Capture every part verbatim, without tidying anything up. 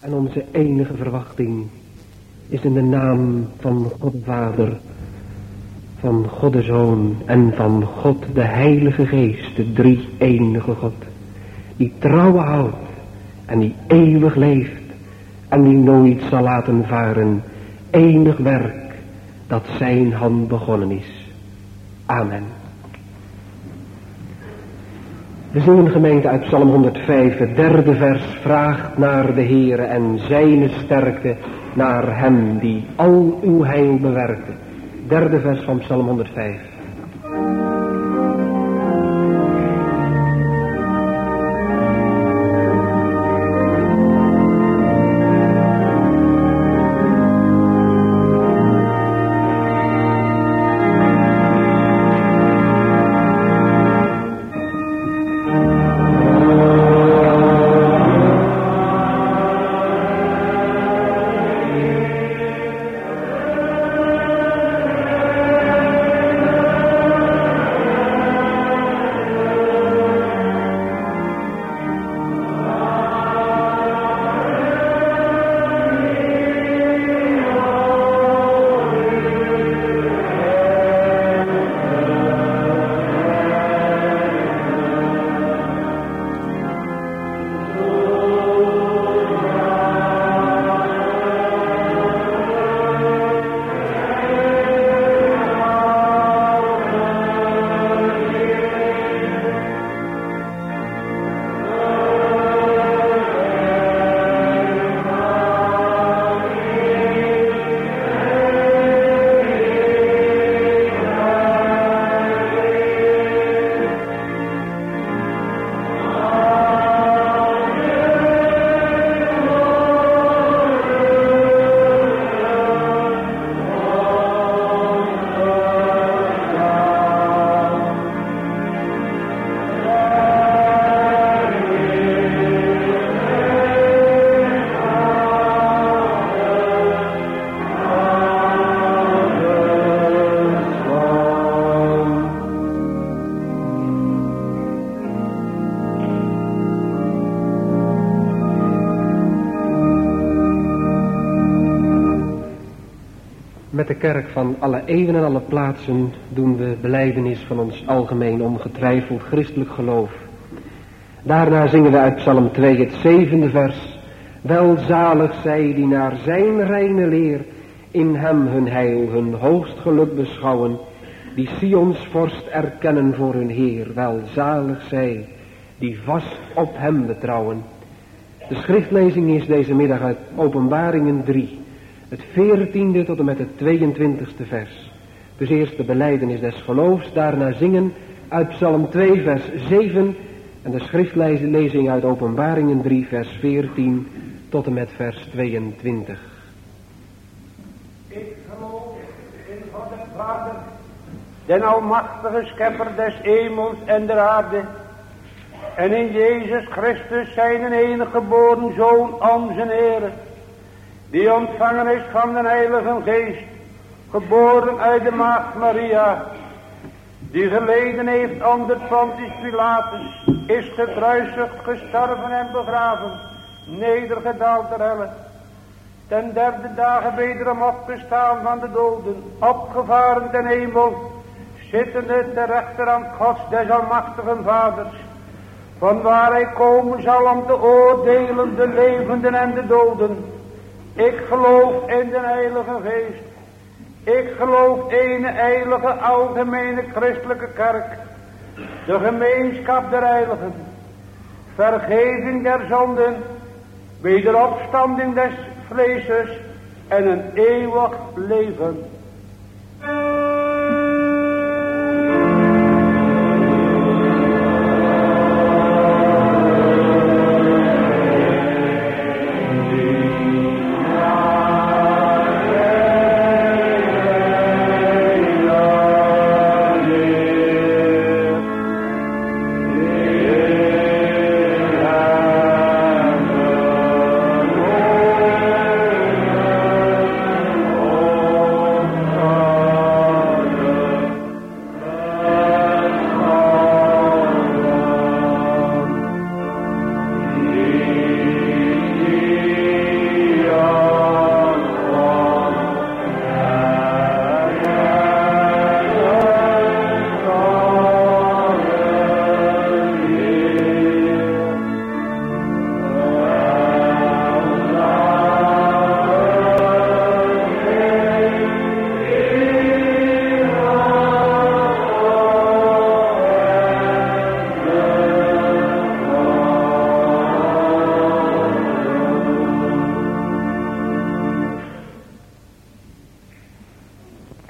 En onze enige verwachting is in de naam van God de Vader, van God de Zoon en van God de Heilige Geest, de drie enige God, die trouw houdt en die eeuwig leeft en die nooit zal laten varen enig werk dat zijn hand begonnen is. Amen. We zingen gemeente uit Psalm honderdvijf, het derde vers, vraagt naar de Heere en zijne sterkte, naar hem die al uw heil bewerkte. Derde vers van Psalm honderdvijf. Met de kerk van alle eeuwen en alle plaatsen doen we belijdenis van ons algemeen ongetwijfeld christelijk geloof. Daarna zingen we uit Psalm twee het zevende vers. Welzalig zij die naar zijn reine leer in hem hun heil, hun hoogst geluk beschouwen, die Sions vorst erkennen voor hun Heer. Welzalig zij die vast op hem betrouwen. De schriftlezing is deze middag uit Openbaringen drie. Het veertiende tot en met het tweeëntwintigste vers. Dus eerst de belijdenis des geloofs, daarna zingen uit Psalm twee vers zeven en de schriftlezing uit Openbaringen drie vers veertien tot en met vers tweeëntwintig. Ik geloof in God de Vader, den almachtige schepper des hemels en der aarde, en in Jezus Christus zijn enige geboren Zoon onze Heere, die ontvangen is van de Heilige Geest, geboren uit de maagd Maria, die geleden heeft onder Pontius Pilatus, is gekruisigd, gestorven en begraven, nedergedaald ter helle, ten derde dagen wederom opgestaan van de doden, opgevaren ten hemel, zittende ter rechterhand Gods des almachtigen Vaders, van waar hij komen zal om te oordelen de levenden en de doden. Ik geloof in de Heilige Geest. Ik geloof in een heilige algemene christelijke kerk, de gemeenschap der heiligen, vergeving der zonden, wederopstanding des vleeses en een eeuwig leven.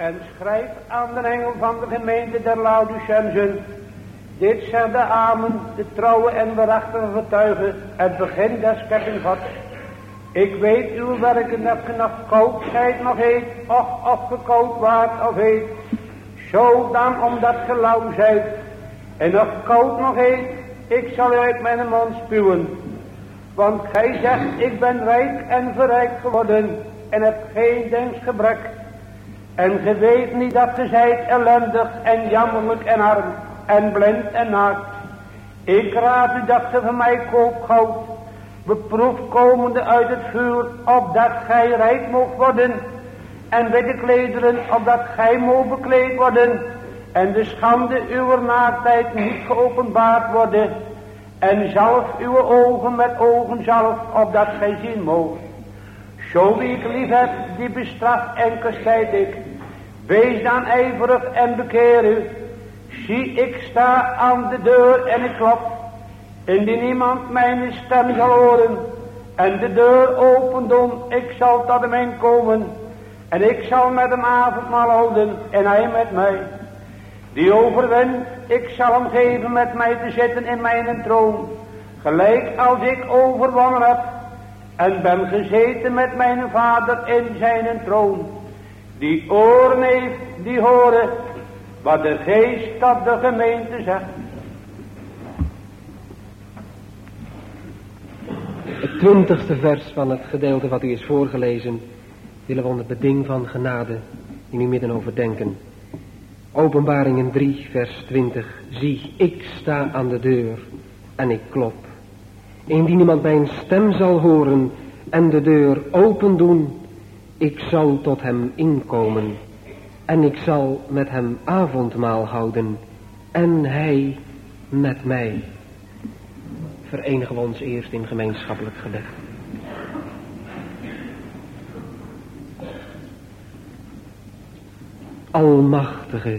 En schrijf aan de engel van de gemeente der Laodicensen. Dit zegt de Amen, de trouwe en waarachtige getuige, het begin des schepping Gods. Ik weet uw werken dat ge nog koud zijt nog heet, of of ge koud waart of heet. Zo dan omdat ge lauw zijt, en nog koud nog heet, ik zal u uit mijn mond spuwen. Want gij zegt, ik ben rijk en verrijkt geworden, en heb geen dings gebrek. En ge weet niet dat ge zijt ellendig en jammerlijk en arm, en blind en naakt. Ik raad u dat ge van mij koopt goud, beproefd komende uit het vuur, opdat gij rijk moogt worden. En witte klederen, opdat gij moogt bekleed worden. En de schande uw naaktheid niet geopenbaard worden. En zalf uw ogen met ogenzalf, opdat gij zien moogt. Zo wie ik lief heb, die bestraft en kastijd ik. Wees dan ijverig en bekeer u. Zie, ik sta aan de deur en ik klop. Indien iemand mijn stem zal horen en de deur open doen, ik zal tot hem heen komen. En ik zal met hem avondmaal houden en hij met mij. Die overwint, ik zal hem geven met mij te zitten in mijn troon. Gelijk als ik overwonnen heb en ben gezeten met mijn vader in zijn troon. Die oren heeft, die horen wat de geest tot de gemeente zegt. Het twintigste vers van het gedeelte wat u is voorgelezen, willen we onder beding van genade in uw midden overdenken. Openbaringen drie vers twintig. Zie, ik sta aan de deur en ik klop. Indien iemand mijn stem zal horen en de deur open doen, ik zal tot hem inkomen en ik zal met hem avondmaal houden en hij met mij. Verenigen we ons eerst in gemeenschappelijk gebed. Almachtige,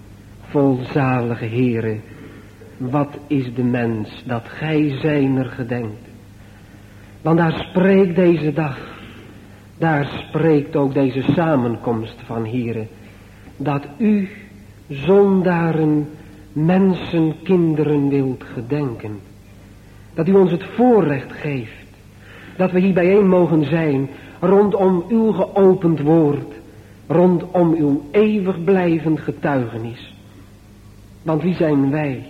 volzalige Heere, wat is de mens dat gij zijner gedenkt. Want daar spreekt deze dag, daar spreekt ook deze samenkomst van Heere, dat u zondaren, mensen, kinderen wilt gedenken. Dat u ons het voorrecht geeft, dat we hier bijeen mogen zijn, rondom uw geopend woord, rondom uw eeuwig blijvend getuigenis. Want wie zijn wij,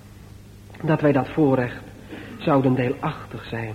dat wij dat voorrecht zouden deelachtig zijn.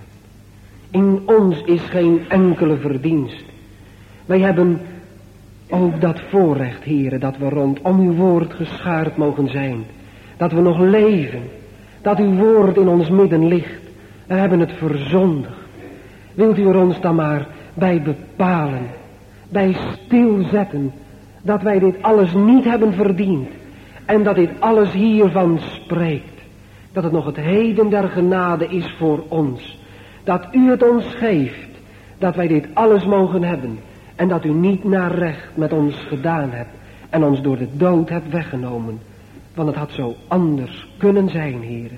In ons is geen enkele verdienst. Wij hebben ook dat voorrecht, Heere, dat we rondom uw woord geschaard mogen zijn. Dat we nog leven, dat uw woord in ons midden ligt. We hebben het verzondigd. Wilt u er ons dan maar bij bepalen, bij stilzetten, dat wij dit alles niet hebben verdiend. En dat dit alles hiervan spreekt. Dat het nog het heden der genade is voor ons. Dat u het ons geeft, dat wij dit alles mogen hebben. En dat u niet naar recht met ons gedaan hebt en ons door de dood hebt weggenomen. Want het had zo anders kunnen zijn, Heere.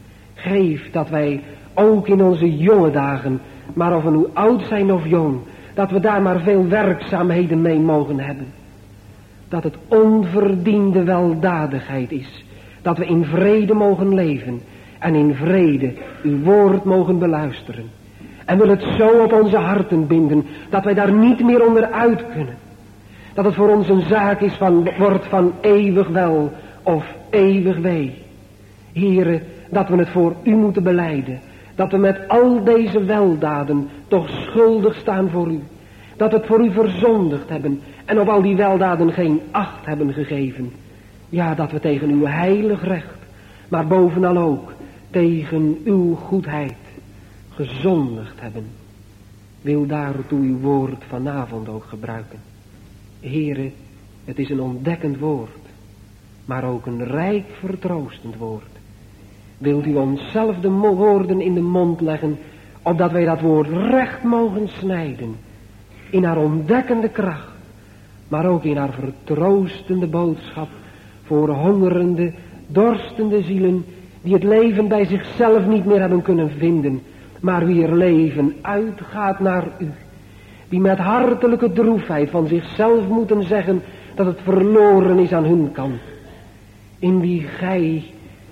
Geef dat wij ook in onze jonge dagen, maar of we nu oud zijn of jong, dat we daar maar veel werkzaamheden mee mogen hebben. Dat het onverdiende weldadigheid is. Dat we in vrede mogen leven en in vrede uw woord mogen beluisteren. En wil het zo op onze harten binden, dat wij daar niet meer onderuit kunnen. Dat het voor ons een zaak is van, wordt van eeuwig wel of eeuwig wee. Heere, dat we het voor u moeten belijden. Dat we met al deze weldaden toch schuldig staan voor u. Dat we het voor u verzondigd hebben en op al die weldaden geen acht hebben gegeven. Ja, dat we tegen uw heilig recht, maar bovenal ook tegen uw goedheid gezondigd hebben. Wil daartoe uw woord vanavond ook gebruiken. Heere, het is een ontdekkend woord, maar ook een rijk vertroostend woord. Wilt u onszelf de woorden in de mond leggen, opdat wij dat woord recht mogen snijden, in haar ontdekkende kracht, maar ook in haar vertroostende boodschap voor hongerende, dorstende zielen, die het leven bij zichzelf niet meer hebben kunnen vinden, maar wier leven uitgaat naar u. Die met hartelijke droefheid van zichzelf moeten zeggen dat het verloren is aan hun kant. In wie gij,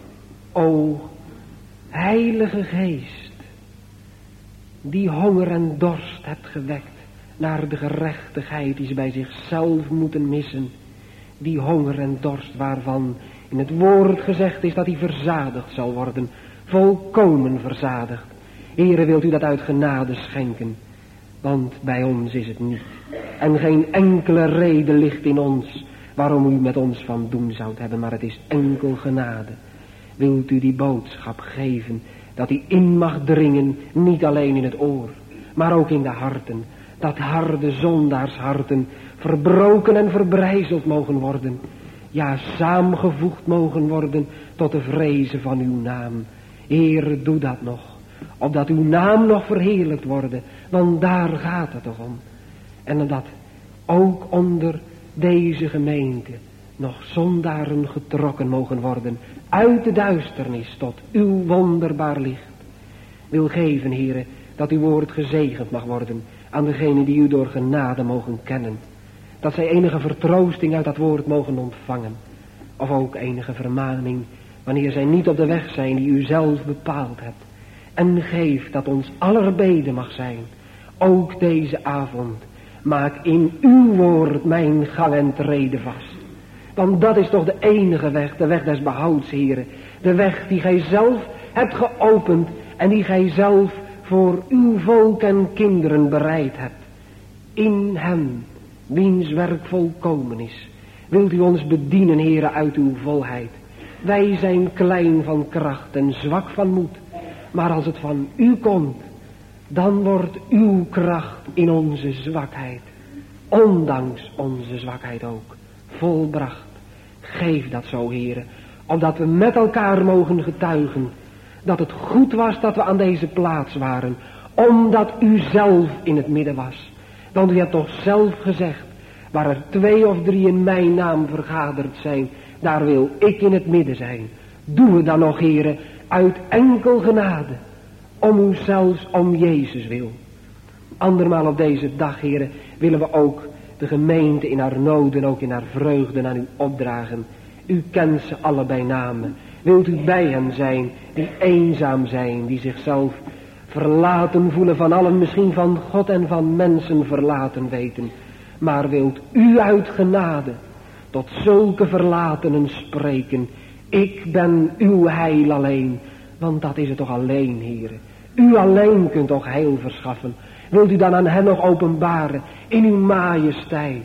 o Heilige Geest, die honger en dorst hebt gewekt naar de gerechtigheid die ze bij zichzelf moeten missen. Die honger en dorst waarvan in het woord gezegd is dat hij verzadigd zal worden, volkomen verzadigd. Heere, wilt u dat uit genade schenken, want bij ons is het niet. En geen enkele reden ligt in ons waarom u met ons van doen zoudt hebben, maar het is enkel genade. Wilt u die boodschap geven, dat die in mag dringen, niet alleen in het oor, maar ook in de harten. Dat harde zondaarsharten verbroken en verbrijzeld mogen worden. Ja, saamgevoegd mogen worden tot de vrezen van uw naam. Heere, doe dat nog, opdat uw naam nog verheerlijkt worden, want daar gaat het toch om. En dat ook onder deze gemeente nog zondaren getrokken mogen worden, uit de duisternis tot uw wonderbaar licht. Wil geven, Heere, dat uw woord gezegend mag worden aan degenen die u door genade mogen kennen. Dat zij enige vertroosting uit dat woord mogen ontvangen. Of ook enige vermaning wanneer zij niet op de weg zijn die u zelf bepaald hebt. En geef dat ons aller bede mag zijn, ook deze avond. Maak in uw woord mijn gang en treden vast. Want dat is toch de enige weg, de weg des behouds, Heere. De weg die gij zelf hebt geopend en die gij zelf voor uw volk en kinderen bereid hebt. In hem, wiens werk volkomen is, wilt u ons bedienen, Heere, uit uw volheid. Wij zijn klein van kracht en zwak van moed, maar als het van u komt, dan wordt uw kracht in onze zwakheid, ondanks onze zwakheid ook, volbracht. Geef dat zo, Heere, opdat we met elkaar mogen getuigen dat het goed was dat we aan deze plaats waren, omdat u zelf in het midden was. Want u hebt toch zelf gezegd, waar er twee of drie in mijn naam vergaderd zijn, daar wil ik in het midden zijn. Doe het dan nog, Heere, uit enkel genade, om u zelfs om Jezus wil. Andermaal op deze dag, Heere, willen we ook de gemeente in haar noden, ook in haar vreugden aan u opdragen. U kent ze alle bij namen. Wilt u bij hen zijn die eenzaam zijn, die zichzelf verlaten voelen van allen, misschien van God en van mensen verlaten weten. Maar wilt u uit genade tot zulke verlatenen spreken. Ik ben uw heil alleen, want dat is het toch alleen, Heere. U alleen kunt toch heil verschaffen. Wilt u dan aan hen nog openbaren in uw majesteit,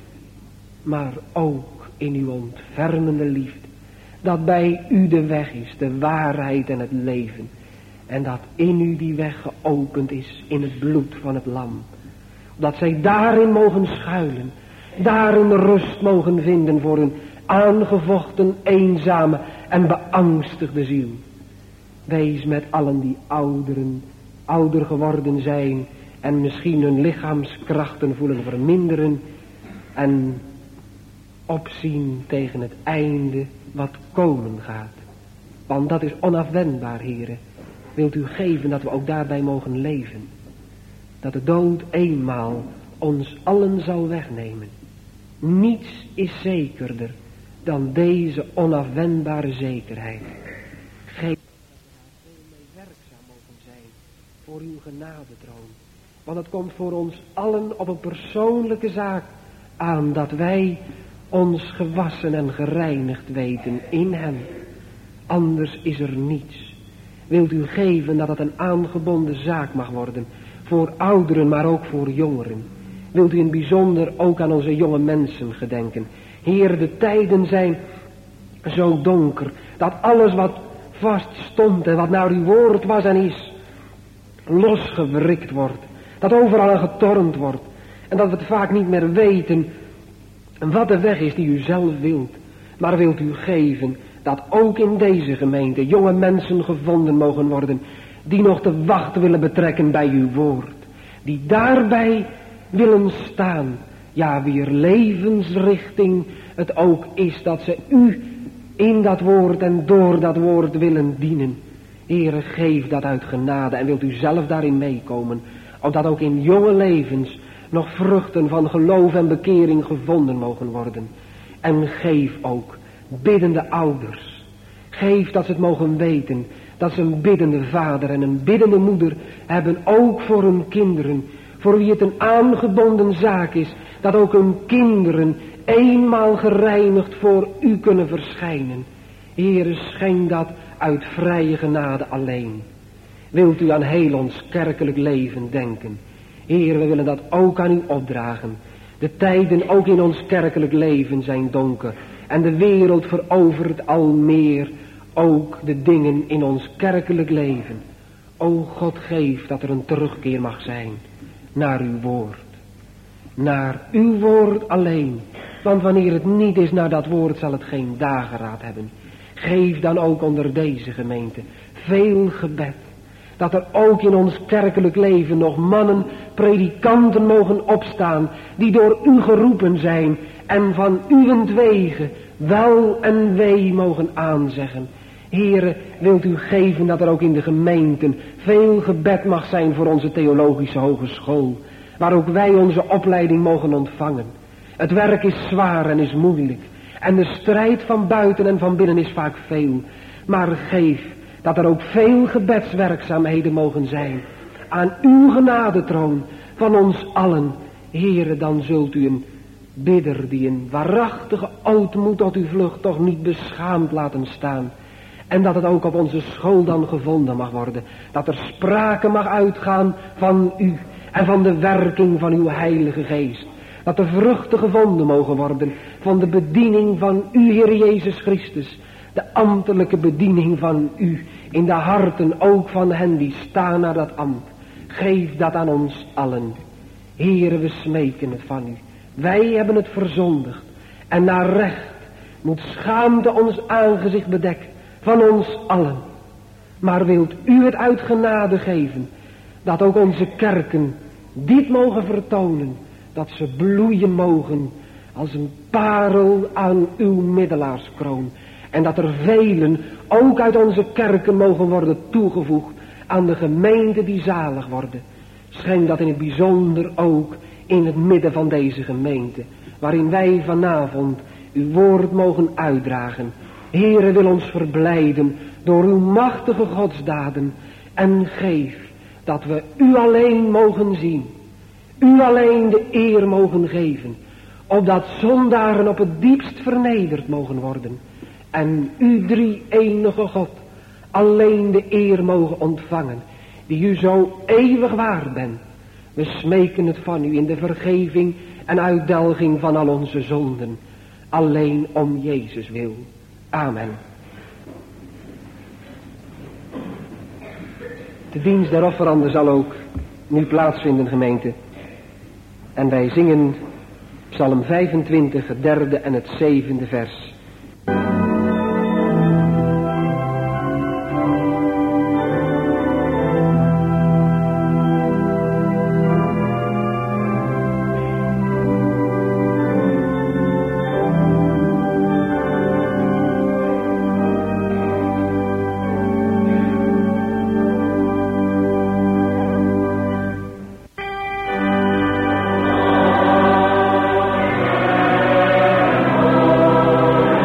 maar ook in uw ontfermende liefde. Dat bij u de weg is, de waarheid en het leven. En dat in u die weg geopend is in het bloed van het lam. Dat zij daarin mogen schuilen. Daarin rust mogen vinden voor hun aangevochten, eenzame en beangstigde ziel. Wees met allen die ouderen, ouder geworden zijn en misschien hun lichaamskrachten voelen verminderen en opzien tegen het einde wat komen gaat. Want dat is onafwendbaar, Heere. Wilt u geven dat we ook daarbij mogen leven. Dat de dood eenmaal ons allen zal wegnemen. Niets is zekerder dan deze onafwendbare zekerheid. Geef dat we daar veel mee werkzaam mogen zijn voor uw genadetroon. Want het komt voor ons allen op een persoonlijke zaak aan dat wij ons gewassen en gereinigd weten in hem. Anders is er niets. Wilt u geven dat het een aangebonden zaak mag worden voor ouderen, maar ook voor jongeren. Wilt u in het bijzonder ook aan onze jonge mensen gedenken. Heer, de tijden zijn zo donker dat alles wat vast stond en wat naar uw woord was en is, losgewrikt wordt. Dat overal aan getornd wordt. En dat we het vaak niet meer weten wat de weg is die u zelf wilt. Maar wilt u geven dat ook in deze gemeente jonge mensen gevonden mogen worden die nog de wacht willen betrekken bij uw woord. Die daarbij willen staan. Ja, wier levensrichting het ook is dat ze u in dat woord en door dat woord willen dienen. Heere, geef dat uit genade en wilt u zelf daarin meekomen. Opdat ook in jonge levens nog vruchten van geloof en bekering gevonden mogen worden. En geef ook biddende ouders. Geef dat ze het mogen weten, dat ze een biddende vader en een biddende moeder hebben, ook voor hun kinderen. Voor wie het een aangebonden zaak is, dat ook hun kinderen eenmaal gereinigd voor u kunnen verschijnen. Heere, schenk dat uit vrije genade alleen. Wilt u aan heel ons kerkelijk leven denken? Heer, we willen dat ook aan u opdragen. De tijden ook in ons kerkelijk leven zijn donker. En de wereld verovert al meer ook de dingen in ons kerkelijk leven. O God, geef dat er een terugkeer mag zijn naar uw woord. Naar uw woord alleen. Want wanneer het niet is naar dat woord, zal het geen dageraad hebben. Geef dan ook onder deze gemeente veel gebed. Dat er ook in ons kerkelijk leven nog mannen, predikanten mogen opstaan, die door u geroepen zijn en van uwentwege wel en wee mogen aanzeggen. Heere, wilt u geven dat er ook in de gemeenten veel gebed mag zijn voor onze theologische hogeschool, waar ook wij onze opleiding mogen ontvangen. Het werk is zwaar en is moeilijk, en de strijd van buiten en van binnen is vaak veel, maar geef dat er ook veel gebedswerkzaamheden mogen zijn aan uw genadetroon van ons allen. Heere, dan zult u een bidder die een waarachtige ootmoed tot uw vlucht toch niet beschaamd laten staan. En dat het ook op onze school dan gevonden mag worden. Dat er sprake mag uitgaan van u en van de werking van uw heilige geest. Dat er vruchten gevonden mogen worden van de bediening van u, Heer Jezus Christus. De ambtelijke bediening van u in de harten ook van hen die staan naar dat ambt. Geef dat aan ons allen. Heere, we smeken het van u. Wij hebben het verzondigd. En naar recht moet schaamte ons aangezicht bedekt van ons allen. Maar wilt u het uit genade geven, dat ook onze kerken dit mogen vertonen, dat ze bloeien mogen als een parel aan uw middelaarskroon. En dat er velen ook uit onze kerken mogen worden toegevoegd aan de gemeente die zalig worden. Schenk dat in het bijzonder ook in het midden van deze gemeente, waarin wij vanavond uw woord mogen uitdragen. Heere, wil ons verblijden door uw machtige godsdaden en geef dat we u alleen mogen zien, u alleen de eer mogen geven, opdat zondaren op het diepst vernederd mogen worden en u drie enige God alleen de eer mogen ontvangen, die u zo eeuwig waar bent. We smeken het van u in de vergeving en uitdelging van al onze zonden, alleen om Jezus wil. Amen. De dienst der offeranden zal ook nu plaatsvinden, gemeente. En wij zingen Psalm vijfentwintig, het derde en het zevende vers. Oh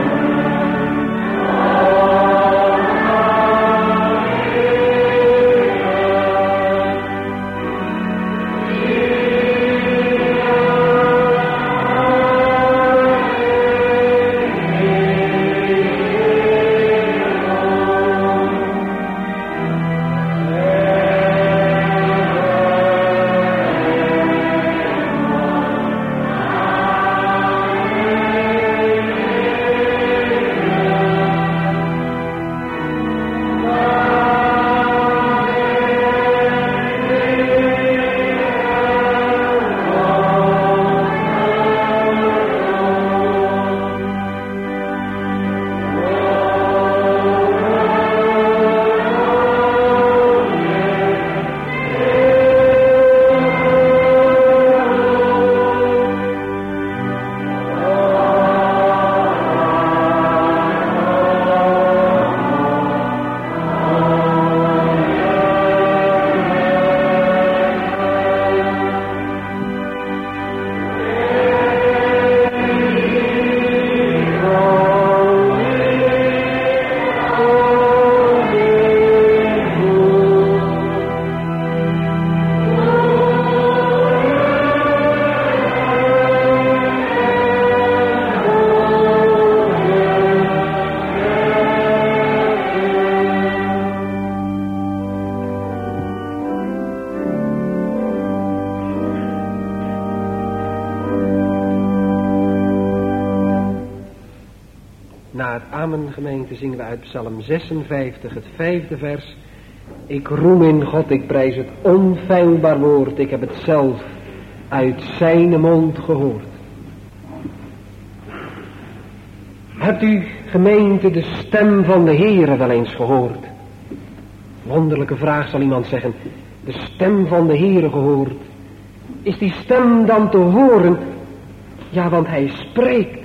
na het amen gemeente zingen we uit Psalm zesenvijftig, het vijfde vers. Ik roem in God, ik prijs het onfeilbaar woord, ik heb het zelf uit zijn mond gehoord. Hebt u, gemeente, de stem van de Heere wel eens gehoord? Wonderlijke vraag, zal iemand zeggen. De stem van de Heere gehoord. Is die stem dan te horen? Ja, want hij spreekt.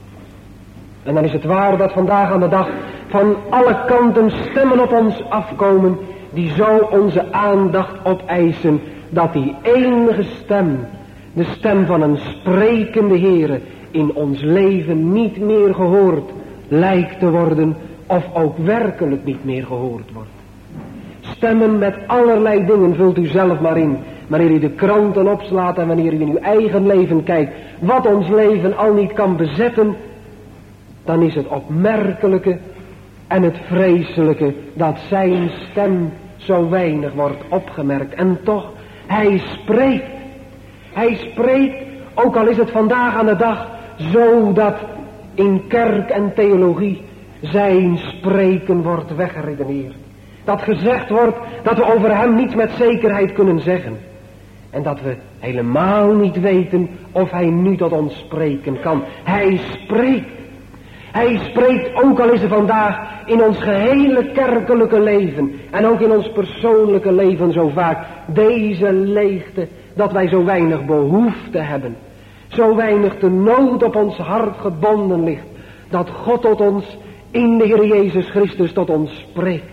En dan is het waar dat vandaag aan de dag van alle kanten stemmen op ons afkomen die zo onze aandacht opeisen, dat die enige stem, de stem van een sprekende Heere, in ons leven niet meer gehoord lijkt te worden, of ook werkelijk niet meer gehoord wordt. Stemmen met allerlei dingen vult u zelf maar in. Wanneer u de kranten opslaat en wanneer u in uw eigen leven kijkt, wat ons leven al niet kan bezetten, dan is het opmerkelijke en het vreselijke dat zijn stem zo weinig wordt opgemerkt. En toch, hij spreekt. Hij spreekt, ook al is het vandaag aan de dag zo dat in kerk en theologie zijn spreken wordt weggeredeneerd. Dat gezegd wordt dat we over hem niets met zekerheid kunnen zeggen. En dat we helemaal niet weten of hij nu tot ons spreken kan. Hij spreekt. Hij spreekt, ook al is er vandaag in ons gehele kerkelijke leven en ook in ons persoonlijke leven zo vaak deze leegte, dat wij zo weinig behoefte hebben. Zo weinig de nood op ons hart gebonden ligt, dat God tot ons in de Heer Jezus Christus tot ons spreekt.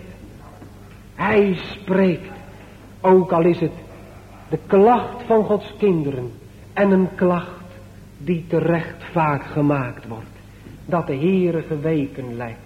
Hij spreekt, ook al is het de klacht van Gods kinderen en een klacht die terecht vaak gemaakt wordt. Dat de Heere geweken lijkt.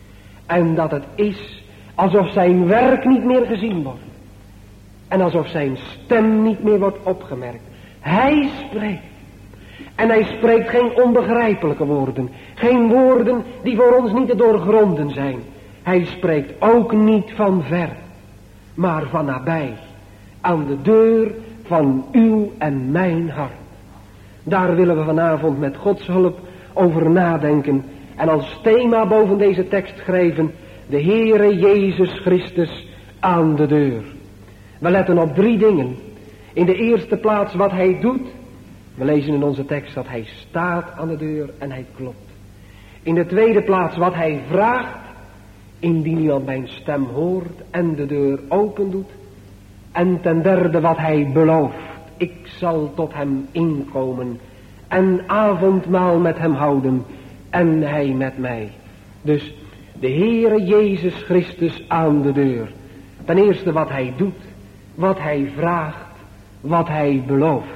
En dat het is alsof zijn werk niet meer gezien wordt. En alsof zijn stem niet meer wordt opgemerkt. Hij spreekt. En hij spreekt geen onbegrijpelijke woorden. Geen woorden die voor ons niet te doorgronden zijn. Hij spreekt ook niet van ver, maar van nabij. Aan de deur van uw en mijn hart. Daar willen we vanavond met Gods hulp over nadenken. En als thema boven deze tekst schrijven: de Heere Jezus Christus aan de deur. We letten op drie dingen. In de eerste plaats wat hij doet. We lezen in onze tekst dat hij staat aan de deur en hij klopt. In de tweede plaats wat hij vraagt. Indien iemand mijn stem hoort en de deur open doet. En ten derde wat hij belooft. Ik zal tot hem inkomen en avondmaal met hem houden en hij met mij. Dus de Heere Jezus Christus aan de deur. Ten eerste wat hij doet, wat hij vraagt, wat hij belooft.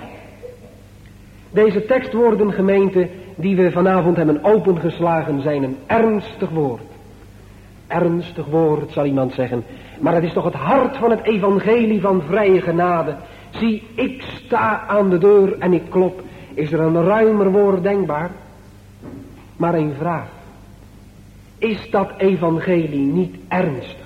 Deze tekstwoorden, gemeente, die we vanavond hebben opengeslagen, zijn een ernstig woord. Ernstig woord, zal iemand zeggen. Maar het is toch het hart van het evangelie van vrije genade. Zie, ik sta aan de deur en ik klop. Is er een ruimer woord denkbaar? Maar een vraag. Is dat evangelie niet ernstig?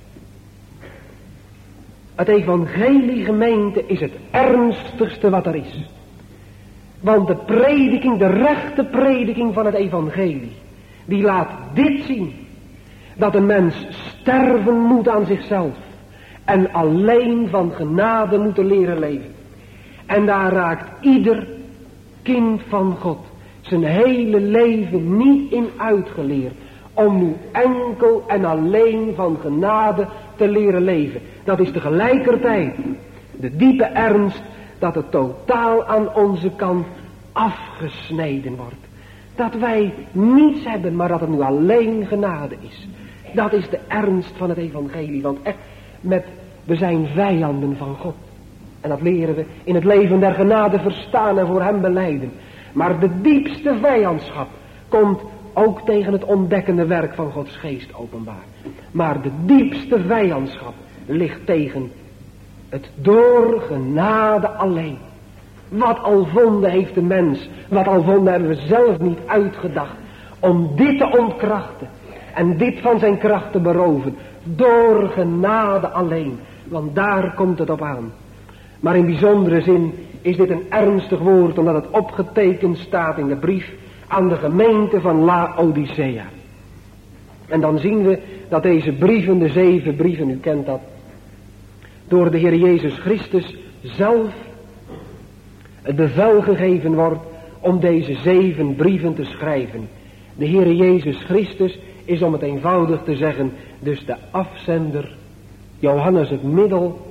Het evangelie, gemeente, is het ernstigste wat er is. Want de prediking, de rechte prediking van het evangelie, die laat dit zien. Dat een mens sterven moet aan zichzelf. En alleen van genade moeten leren leven. En daar raakt ieder kind van God zijn hele leven niet in uitgeleerd. Om nu enkel en alleen van genade te leren leven. Dat is tegelijkertijd de diepe ernst dat het totaal aan onze kant afgesneden wordt. Dat wij niets hebben, maar dat het nu alleen genade is. Dat is de ernst van het evangelie. Want echt, met, we zijn vijanden van God. En dat leren we in het leven der genade verstaan en voor hem belijden. Maar de diepste vijandschap komt ook tegen het ontdekkende werk van Gods geest openbaar. Maar de diepste vijandschap ligt tegen het door genade alleen. Wat al vonden heeft de mens, wat al vonden hebben we zelf niet uitgedacht. Om dit te ontkrachten en dit van zijn kracht te beroven. Door genade alleen, want daar komt het op aan. Maar in bijzondere zin is dit een ernstig woord, omdat het opgetekend staat in de brief aan de gemeente van Laodicea. En dan zien we dat deze brieven, de zeven brieven, u kent dat, door de Heer Jezus Christus zelf het bevel gegeven wordt om deze zeven brieven te schrijven. De Heer Jezus Christus is, om het eenvoudig te zeggen, dus de afzender, Johannes het middel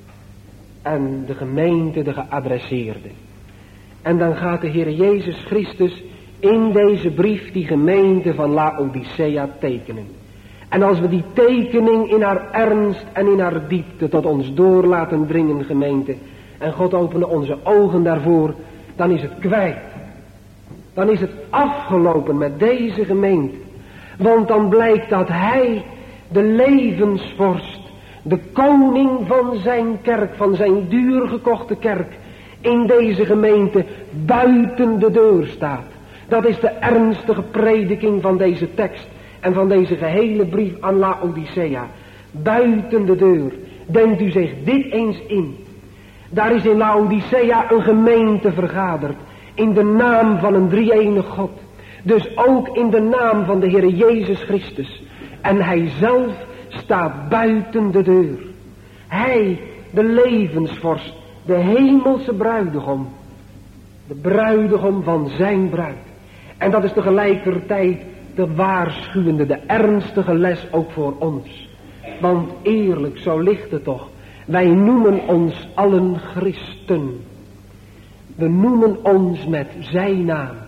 en de gemeente de geadresseerde. En dan gaat de Heer Jezus Christus in deze brief die gemeente van Laodicea tekenen. En als we die tekening in haar ernst en in haar diepte tot ons door laten dringen, gemeente, en God opende onze ogen daarvoor, dan is het kwijt. Dan is het afgelopen met deze gemeente. Want dan blijkt dat hij, de levensvorst, de koning van zijn kerk, van zijn duurgekochte kerk, in deze gemeente buiten de deur staat. Dat is de ernstige prediking van deze tekst en van deze gehele brief aan Laodicea. Buiten de deur. Denkt u zich dit eens in. Daar is in Laodicea een gemeente vergaderd. In de naam van een drie-enige God. Dus ook in de naam van de Heer Jezus Christus. En hij zelf staat buiten de deur. Hij, de levensvorst, de hemelse bruidegom. De bruidegom van zijn bruid. En dat is tegelijkertijd de waarschuwende, de ernstige les ook voor ons. Want eerlijk, zo ligt het toch. Wij noemen ons allen christen. We noemen ons met zijn naam.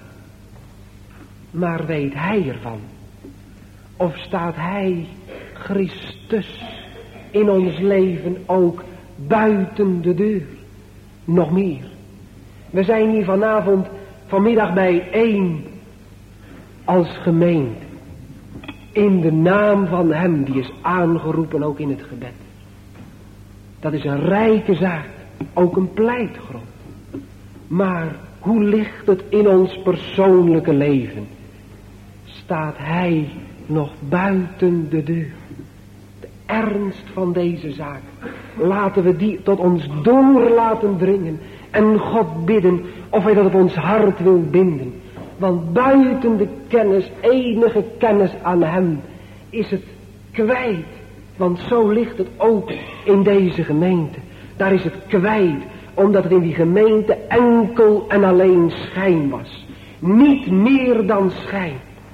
Maar weet hij ervan? Of staat hij, Christus, in ons leven ook buiten de deur? Nog meer. We zijn hier vanavond, vanmiddag bijeen als gemeente. In de naam van hem die is aangeroepen ook in het gebed. Dat is een rijke zaak. Ook een pleitgrond. Maar hoe ligt het in ons persoonlijke leven? Staat hij nog buiten de deur? De ernst van deze zaak. Laten we die tot ons door laten dringen. En God bidden of hij dat op ons hart wil binden. Want buiten de kennis, enige kennis aan hem, is het kwijt. Want zo ligt het ook in deze gemeente. Daar is het kwijt, omdat het in die gemeente enkel en alleen schijn was. Niet meer dan schijn.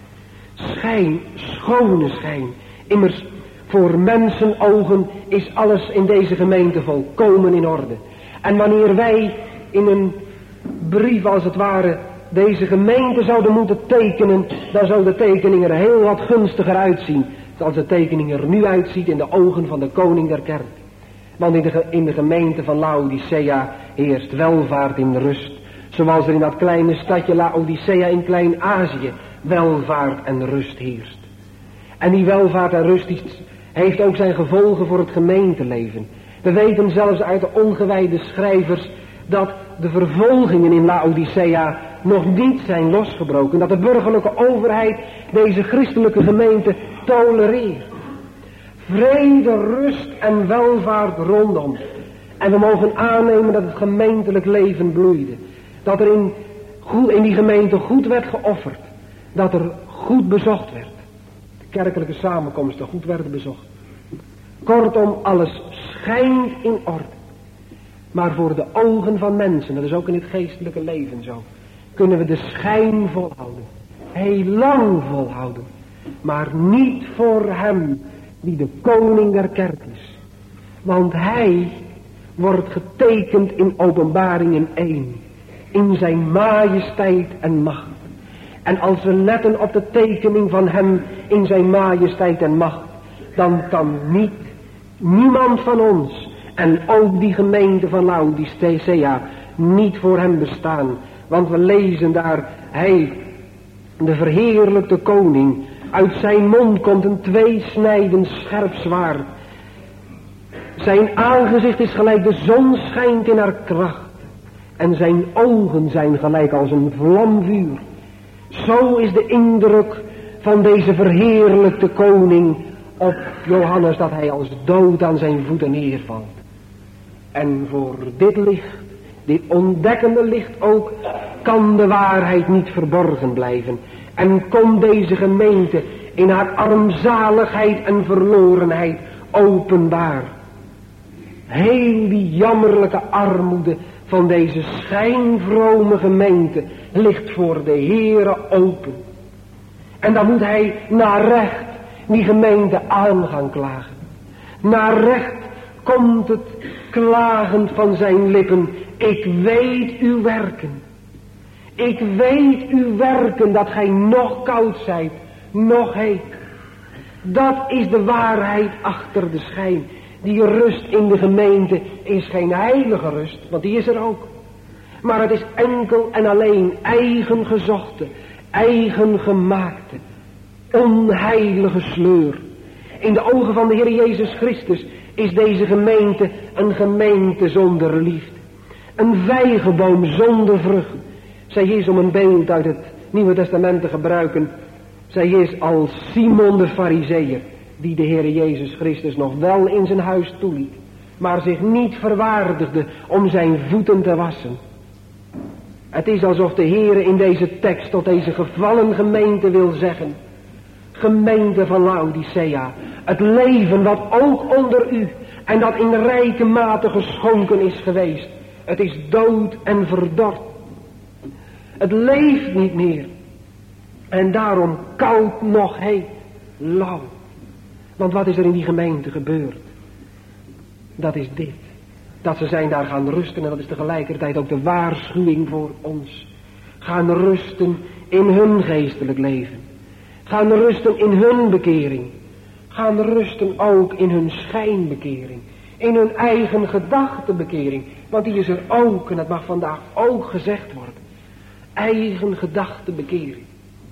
Schijn, schone schijn. Immers, voor mensenogen is alles in deze gemeente volkomen in orde. En wanneer wij in een brief als het ware deze gemeente zouden moeten tekenen, dan zou de tekening er heel wat gunstiger uitzien. Zoals de tekening er nu uitziet in de ogen van de koning der kerk. Want in de, in de gemeente van Laodicea heerst welvaart in rust. Zoals er in dat kleine stadje Laodicea in Klein-Azië welvaart en rust heerst. En die welvaart en rust die heeft ook zijn gevolgen voor het gemeenteleven. We weten zelfs uit de ongewijde schrijvers dat de vervolgingen in Laodicea nog niet zijn losgebroken. Dat de burgerlijke overheid deze christelijke gemeente tolereert. Vrede, rust en welvaart rondom. En we mogen aannemen dat het gemeentelijk leven bloeide. Dat er in, in die gemeente goed werd geofferd. Dat er goed bezocht werd. De kerkelijke samenkomsten goed werden bezocht. Kortom, alles schijnt in orde. Maar voor de ogen van mensen, dat is ook in het geestelijke leven zo, kunnen we de schijn volhouden. Heel lang volhouden. Maar niet voor hem die de koning der kerk is. Want hij wordt getekend in Openbaringen één. In zijn majesteit en macht. En als we letten op de tekening van hem in zijn majesteit en macht, dan kan niet, niemand van ons, en ook die gemeente van Laodicea, niet voor hem bestaan. Want we lezen daar, hij, de verheerlijkte koning, uit zijn mond komt een tweesnijdend scherp zwaard. Zijn aangezicht is gelijk de zon schijnt in haar kracht. En zijn ogen zijn gelijk als een vlamvuur. Zo is de indruk van deze verheerlijkte koning op Johannes, dat hij als dood aan zijn voeten neervalt. En voor dit licht, dit ontdekkende licht ook, kan de waarheid niet verborgen blijven. En kon deze gemeente in haar armzaligheid en verlorenheid openbaar. Heel die jammerlijke armoede van deze schijnvrome gemeente ligt voor de Heere open. En dan moet hij naar recht die gemeente aan gaan klagen. Naar recht komt het klagend van zijn lippen. Ik weet uw werken. Ik weet uw werken dat gij nog koud zijt, nog heet. Dat is de waarheid achter de schijn. Die rust in de gemeente is geen heilige rust, want die is er ook. Maar het is enkel en alleen eigen gezochte, eigen gemaakte, onheilige sleur. In de ogen van de Heer Jezus Christus is deze gemeente een gemeente zonder liefde. Een vijgenboom zonder vrucht. Zij is, om een beeld uit het Nieuwe Testament te gebruiken, zij is als Simon de Farizeeër, die de Heer Jezus Christus nog wel in zijn huis toeliet, maar zich niet verwaardigde om zijn voeten te wassen. Het is alsof de Heer in deze tekst tot deze gevallen gemeente wil zeggen: gemeente van Laodicea, het leven wat ook onder u en dat in rijke mate geschonken is geweest, het is dood en verdord. Het leeft niet meer. En daarom koud nog heet, lauw. Want wat is er in die gemeente gebeurd? Dat is dit. Dat ze zijn daar gaan rusten, en dat is tegelijkertijd ook de waarschuwing voor ons. Gaan rusten in hun geestelijk leven. Gaan rusten in hun bekering. Gaan rusten ook in hun schijnbekering. In hun eigen gedachtenbekering. Want die is er ook, en dat mag vandaag ook gezegd worden. Eigen gedachtenbekering.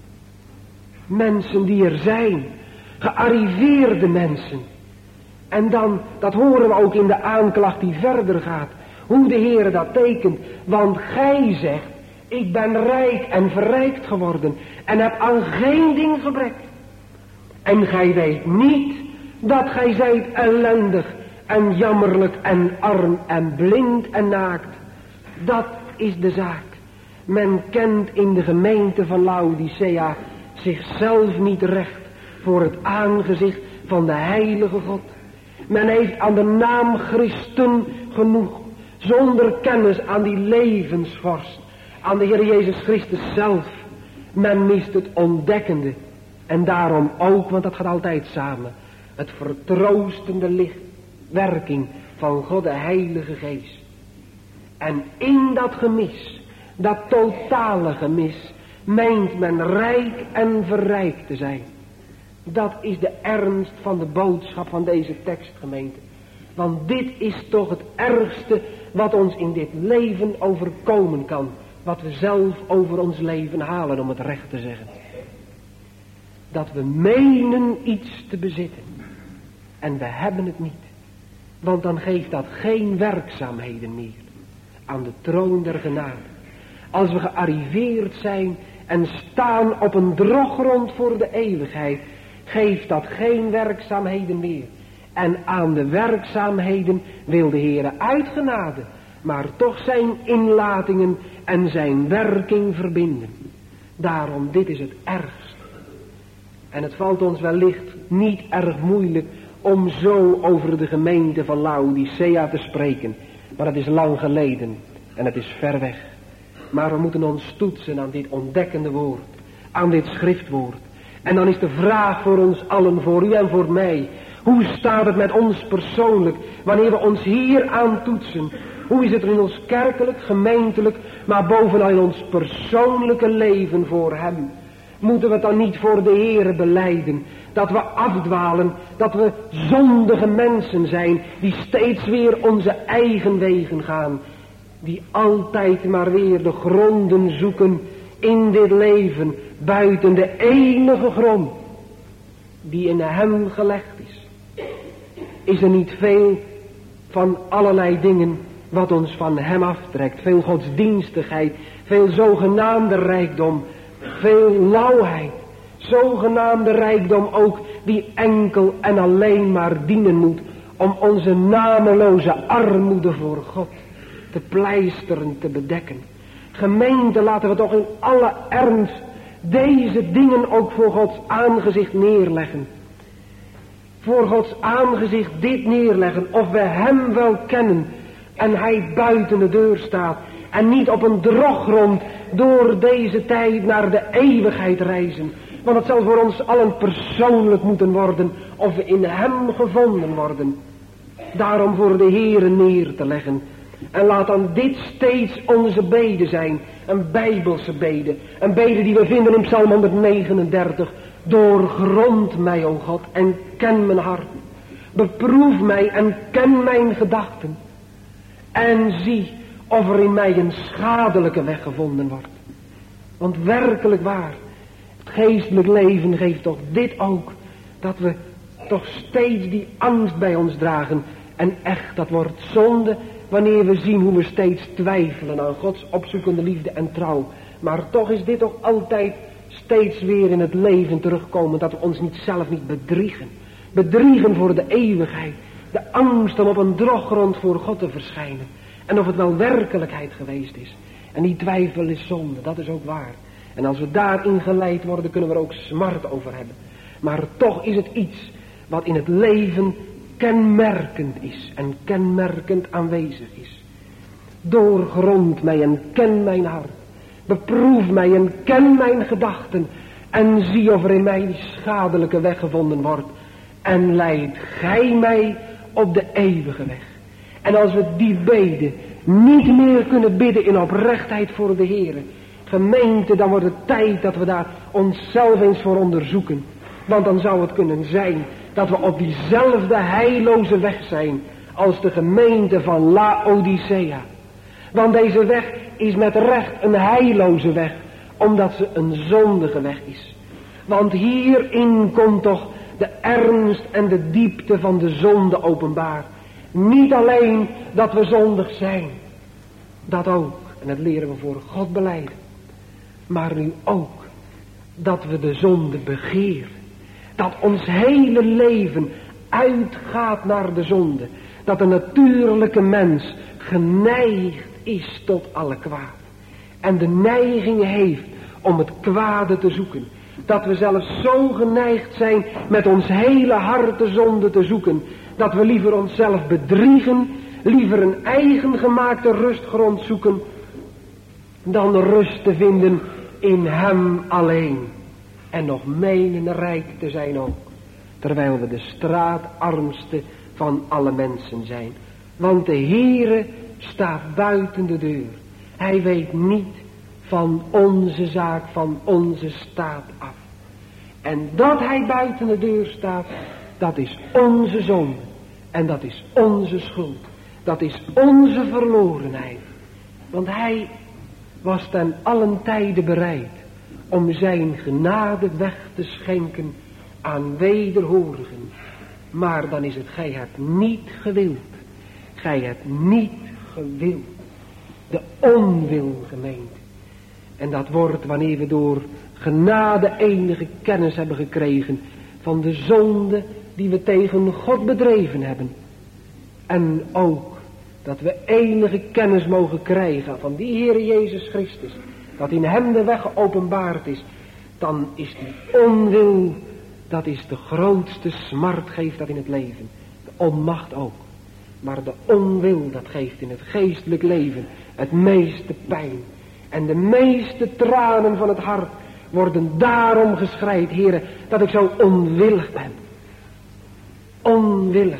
Mensen die er zijn. Gearriveerde mensen. En dan, dat horen we ook in de aanklacht die verder gaat. Hoe de Heer dat tekent. Want gij zegt, ik ben rijk en verrijkt geworden. En heb aan geen ding gebrek. En gij weet niet dat gij zijt ellendig en jammerlijk en arm en blind en naakt. Dat is de zaak. Men kent in de gemeente van Laodicea zichzelf niet recht voor het aangezicht van de heilige God. Men heeft aan de naam Christen genoeg, zonder kennis aan die levensvorst, aan de Heer Jezus Christus zelf. Men mist het ontdekkende en daarom ook, want dat gaat altijd samen, het vertroostende licht, werking van God de Heilige Geest. En in dat gemis, dat totale gemis, meent men rijk en verrijkt te zijn. Dat is de ernst van de boodschap van deze tekstgemeente. Want dit is toch het ergste wat ons in dit leven overkomen kan. Wat we zelf over ons leven halen, om het recht te zeggen. Dat we menen iets te bezitten. En we hebben het niet. Want dan geeft dat geen werkzaamheden meer aan de troon der genade. Als we gearriveerd zijn en staan op een droggrond voor de eeuwigheid, geeft dat geen werkzaamheden meer. En aan de werkzaamheden wil de Heere uit genade, maar toch zijn inlatingen en zijn werking verbinden. Daarom, dit is het ergst. En het valt ons wellicht niet erg moeilijk om zo over de gemeente van Laodicea te spreken. Maar het is lang geleden en het is ver weg. Maar we moeten ons toetsen aan dit ontdekkende woord, aan dit schriftwoord. En dan is de vraag voor ons allen, voor u en voor mij: hoe staat het met ons persoonlijk, wanneer we ons hier aan toetsen? Hoe is het in ons kerkelijk, gemeentelijk, maar bovenal in ons persoonlijke leven voor hem? Moeten we het dan niet voor de Heere belijden, dat we afdwalen, dat we zondige mensen zijn, die steeds weer onze eigen wegen gaan, die altijd maar weer de gronden zoeken in dit leven, buiten de enige grond die in hem gelegd is. Is er niet veel van allerlei dingen wat ons van hem aftrekt? Veel godsdienstigheid, veel zogenaamde rijkdom, veel lauwheid, zogenaamde rijkdom ook, die enkel en alleen maar dienen moet om onze nameloze armoede voor God te pleisteren, te bedekken. Gemeente, laten we toch in alle ernst deze dingen ook voor Gods aangezicht neerleggen. Voor Gods aangezicht dit neerleggen, of we hem wel kennen en hij buiten de deur staat en niet op een droggrond door deze tijd naar de eeuwigheid reizen. Want het zal voor ons allen persoonlijk moeten worden of we in hem gevonden worden. Daarom voor de Heere neer te leggen. En laat dan dit steeds onze bede zijn. Een bijbelse bede. Een bede die we vinden in Psalm honderdnegenendertig. Doorgrond mij, o God, en ken mijn hart. Beproef mij en ken mijn gedachten. En zie of er in mij een schadelijke weg gevonden wordt. Want werkelijk waar, het geestelijk leven geeft toch dit ook. Dat we toch steeds die angst bij ons dragen. En echt, dat wordt zonde wanneer we zien hoe we steeds twijfelen aan Gods opzoekende liefde en trouw. Maar toch is dit ook altijd steeds weer in het leven terugkomen. Dat we ons niet zelf niet bedriegen. Bedriegen voor de eeuwigheid. De angst om op een droggrond voor God te verschijnen. En of het wel werkelijkheid geweest is. En die twijfel is zonde, dat is ook waar. En als we daarin geleid worden, kunnen we er ook smart over hebben. Maar toch is het iets wat in het leven kenmerkend is. En kenmerkend aanwezig is. Doorgrond mij en ken mijn hart. Beproef mij en ken mijn gedachten. En zie of er in mij die schadelijke weg gevonden wordt. En leid gij mij op de eeuwige weg. En als we die beden niet meer kunnen bidden in oprechtheid voor de Heere. Gemeente, dan wordt het tijd dat we daar onszelf eens voor onderzoeken. Want dan zou het kunnen zijn dat we op diezelfde heilloze weg zijn als de gemeente van Laodicea. Want deze weg is met recht een heilloze weg, omdat ze een zondige weg is. Want hierin komt toch de ernst en de diepte van de zonde openbaar. Niet alleen dat we zondig zijn, dat ook, en dat leren we voor God belijden. Maar nu ook dat we de zonde begeren. Dat ons hele leven uitgaat naar de zonde. Dat de natuurlijke mens geneigd is tot alle kwaad. En de neiging heeft om het kwade te zoeken. Dat we zelfs zo geneigd zijn met ons hele hart de zonde te zoeken. Dat we liever onszelf bedriegen. Liever een eigen gemaakte rustgrond zoeken. Dan rust te vinden in hem alleen. En nog menen rijk te zijn ook. Terwijl we de straatarmste van alle mensen zijn. Want de Heere staat buiten de deur. Hij weet niet van onze zaak, van onze staat af. En dat hij buiten de deur staat, dat is onze zonde. En dat is onze schuld. Dat is onze verlorenheid. Want hij was ten allen tijde bereid om zijn genade weg te schenken aan wederhorigen. Maar dan is het, gij hebt niet gewild. Gij hebt niet gewild. De onwil, gemeente. En dat wordt wanneer we door genade enige kennis hebben gekregen van de zonde die we tegen God bedreven hebben. En ook dat we enige kennis mogen krijgen van die Heere Jezus Christus. Dat in hem de weg geopenbaard is. Dan is die onwil, dat is de grootste smart, geeft dat in het leven. De onmacht ook. Maar de onwil, dat geeft in het geestelijk leven het meeste pijn. En de meeste tranen van het hart worden daarom geschreid, Heere, dat ik zo onwillig ben. Onwillig.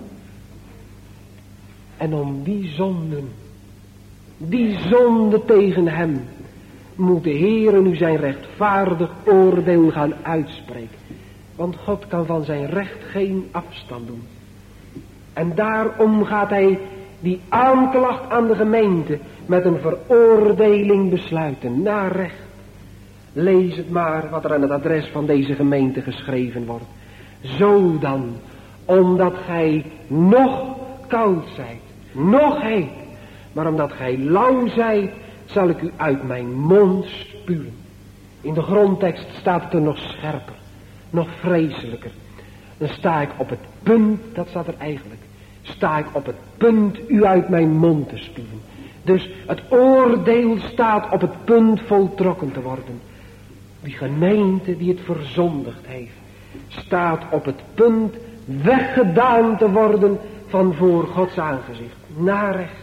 En om die zonden, die zonde tegen hem, moet de Heere nu zijn rechtvaardig oordeel gaan uitspreken. Want God kan van zijn recht geen afstand doen. En daarom gaat hij die aanklacht aan de gemeente met een veroordeling besluiten, naar recht. Lees het maar wat er aan het adres van deze gemeente geschreven wordt. Zo dan, omdat gij nog koud zijt, nog heet, maar omdat gij lauw zijt, zal ik u uit mijn mond spuwen. In de grondtekst staat het er nog scherper, nog vreselijker. Dan sta ik op het punt, dat staat er eigenlijk, sta ik op het punt u uit mijn mond te spuwen. Dus het oordeel staat op het punt voltrokken te worden. Die gemeente die het verzondigd heeft, staat op het punt weggedaan te worden van voor Gods aangezicht. Naar recht.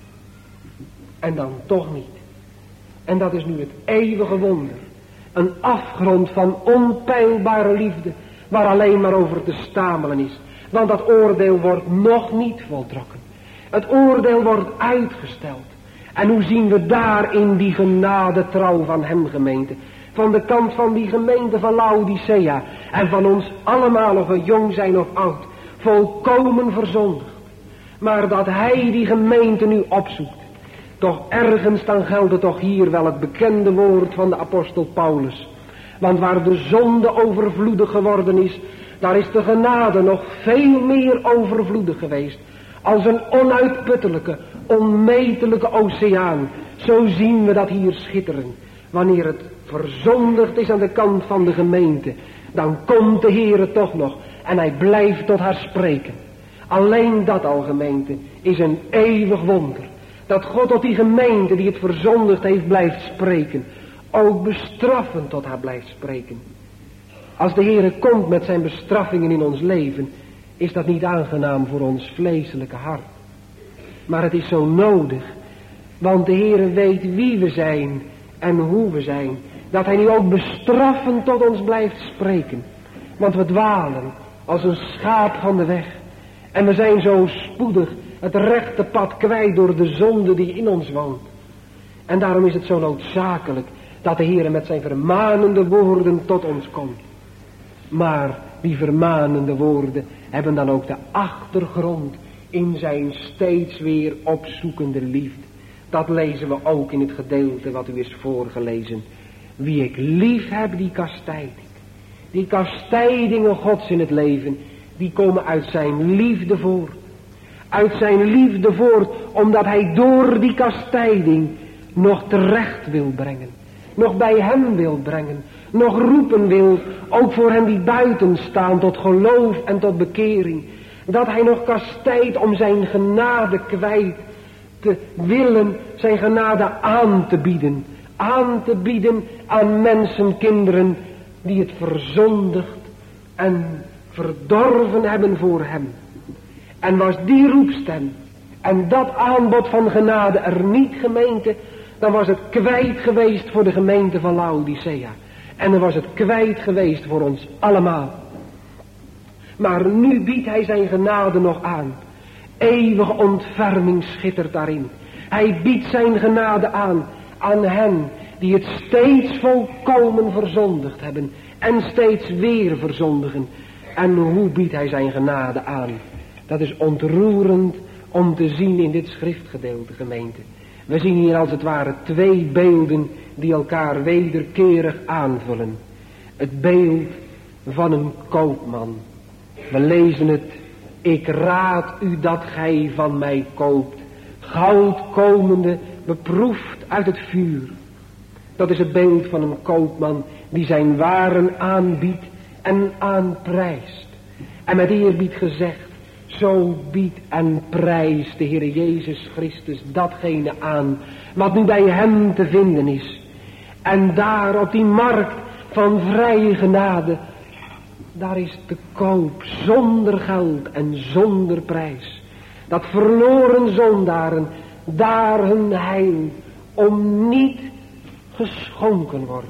En dan toch niet. En dat is nu het eeuwige wonder. Een afgrond van onpeilbare liefde, waar alleen maar over te stamelen is. Want dat oordeel wordt nog niet voltrokken. Het oordeel wordt uitgesteld. En hoe zien we daar in die genade trouw van hem, gemeente? Van de kant van die gemeente van Laodicea. En van ons allemaal, of we jong zijn of oud. Volkomen verzondigd. Maar dat hij die gemeente nu opzoekt. Toch ergens dan geldt het toch hier wel het bekende woord van de apostel Paulus. Want waar de zonde overvloedig geworden is, daar is de genade nog veel meer overvloedig geweest. Als een onuitputtelijke, onmetelijke oceaan. Zo zien we dat hier schitteren. Wanneer het verzondigd is aan de kant van de gemeente, dan komt de Heere toch nog en hij blijft tot haar spreken. Alleen dat al, gemeente, is een eeuwig wonder. Dat God tot die gemeente die het verzondigd heeft blijft spreken. Ook bestraffend tot haar blijft spreken. Als de Heere komt met zijn bestraffingen in ons leven, is dat niet aangenaam voor ons vleeselijke hart. Maar het is zo nodig. Want de Heere weet wie we zijn en hoe we zijn. Dat hij nu ook bestraffend tot ons blijft spreken. Want we dwalen als een schaap van de weg. En we zijn zo spoedig het rechte pad kwijt door de zonde die in ons woont. En daarom is het zo noodzakelijk dat de Heere met zijn vermanende woorden tot ons komt. Maar die vermanende woorden hebben dan ook de achtergrond in zijn steeds weer opzoekende liefde. Dat lezen we ook in het gedeelte wat u is voorgelezen. Wie ik lief heb, die kastijd ik. Die kastijdingen Gods in het leven, die komen uit zijn liefde voort. Uit zijn liefde voort, omdat hij door die kastijding nog terecht wil brengen. Nog bij hem wil brengen. Nog roepen wil, ook voor hen die buiten staan, tot geloof en tot bekering. Dat hij nog kastijdt om zijn genade kwijt te willen, zijn genade aan te bieden. Aan te bieden aan mensen, kinderen, die het verzondigd en verdorven hebben voor hem. En was die roepstem en dat aanbod van genade er niet, gemeente, dan was het kwijt geweest voor de gemeente van Laodicea. En dan was het kwijt geweest voor ons allemaal. Maar nu biedt hij zijn genade nog aan. Eeuwige ontferming schittert daarin. Hij biedt zijn genade aan, aan hen die het steeds volkomen verzondigd hebben. En steeds weer verzondigen. En hoe biedt hij zijn genade aan? Dat is ontroerend om te zien in dit schriftgedeelte, gemeente. We zien hier als het ware twee beelden die elkaar wederkerig aanvullen. Het beeld van een koopman. We lezen het. Ik raad u dat gij van mij koopt. Goud komende, beproefd uit het vuur. Dat is het beeld van een koopman die zijn waren aanbiedt en aanprijst. En met eerbied gezegd, zo biedt en prijst de Heer Jezus Christus datgene aan wat nu bij hem te vinden is. En daar op die markt van vrije genade, daar is te koop zonder geld en zonder prijs. Dat verloren zondaren daar hun heil om niet geschonken wordt.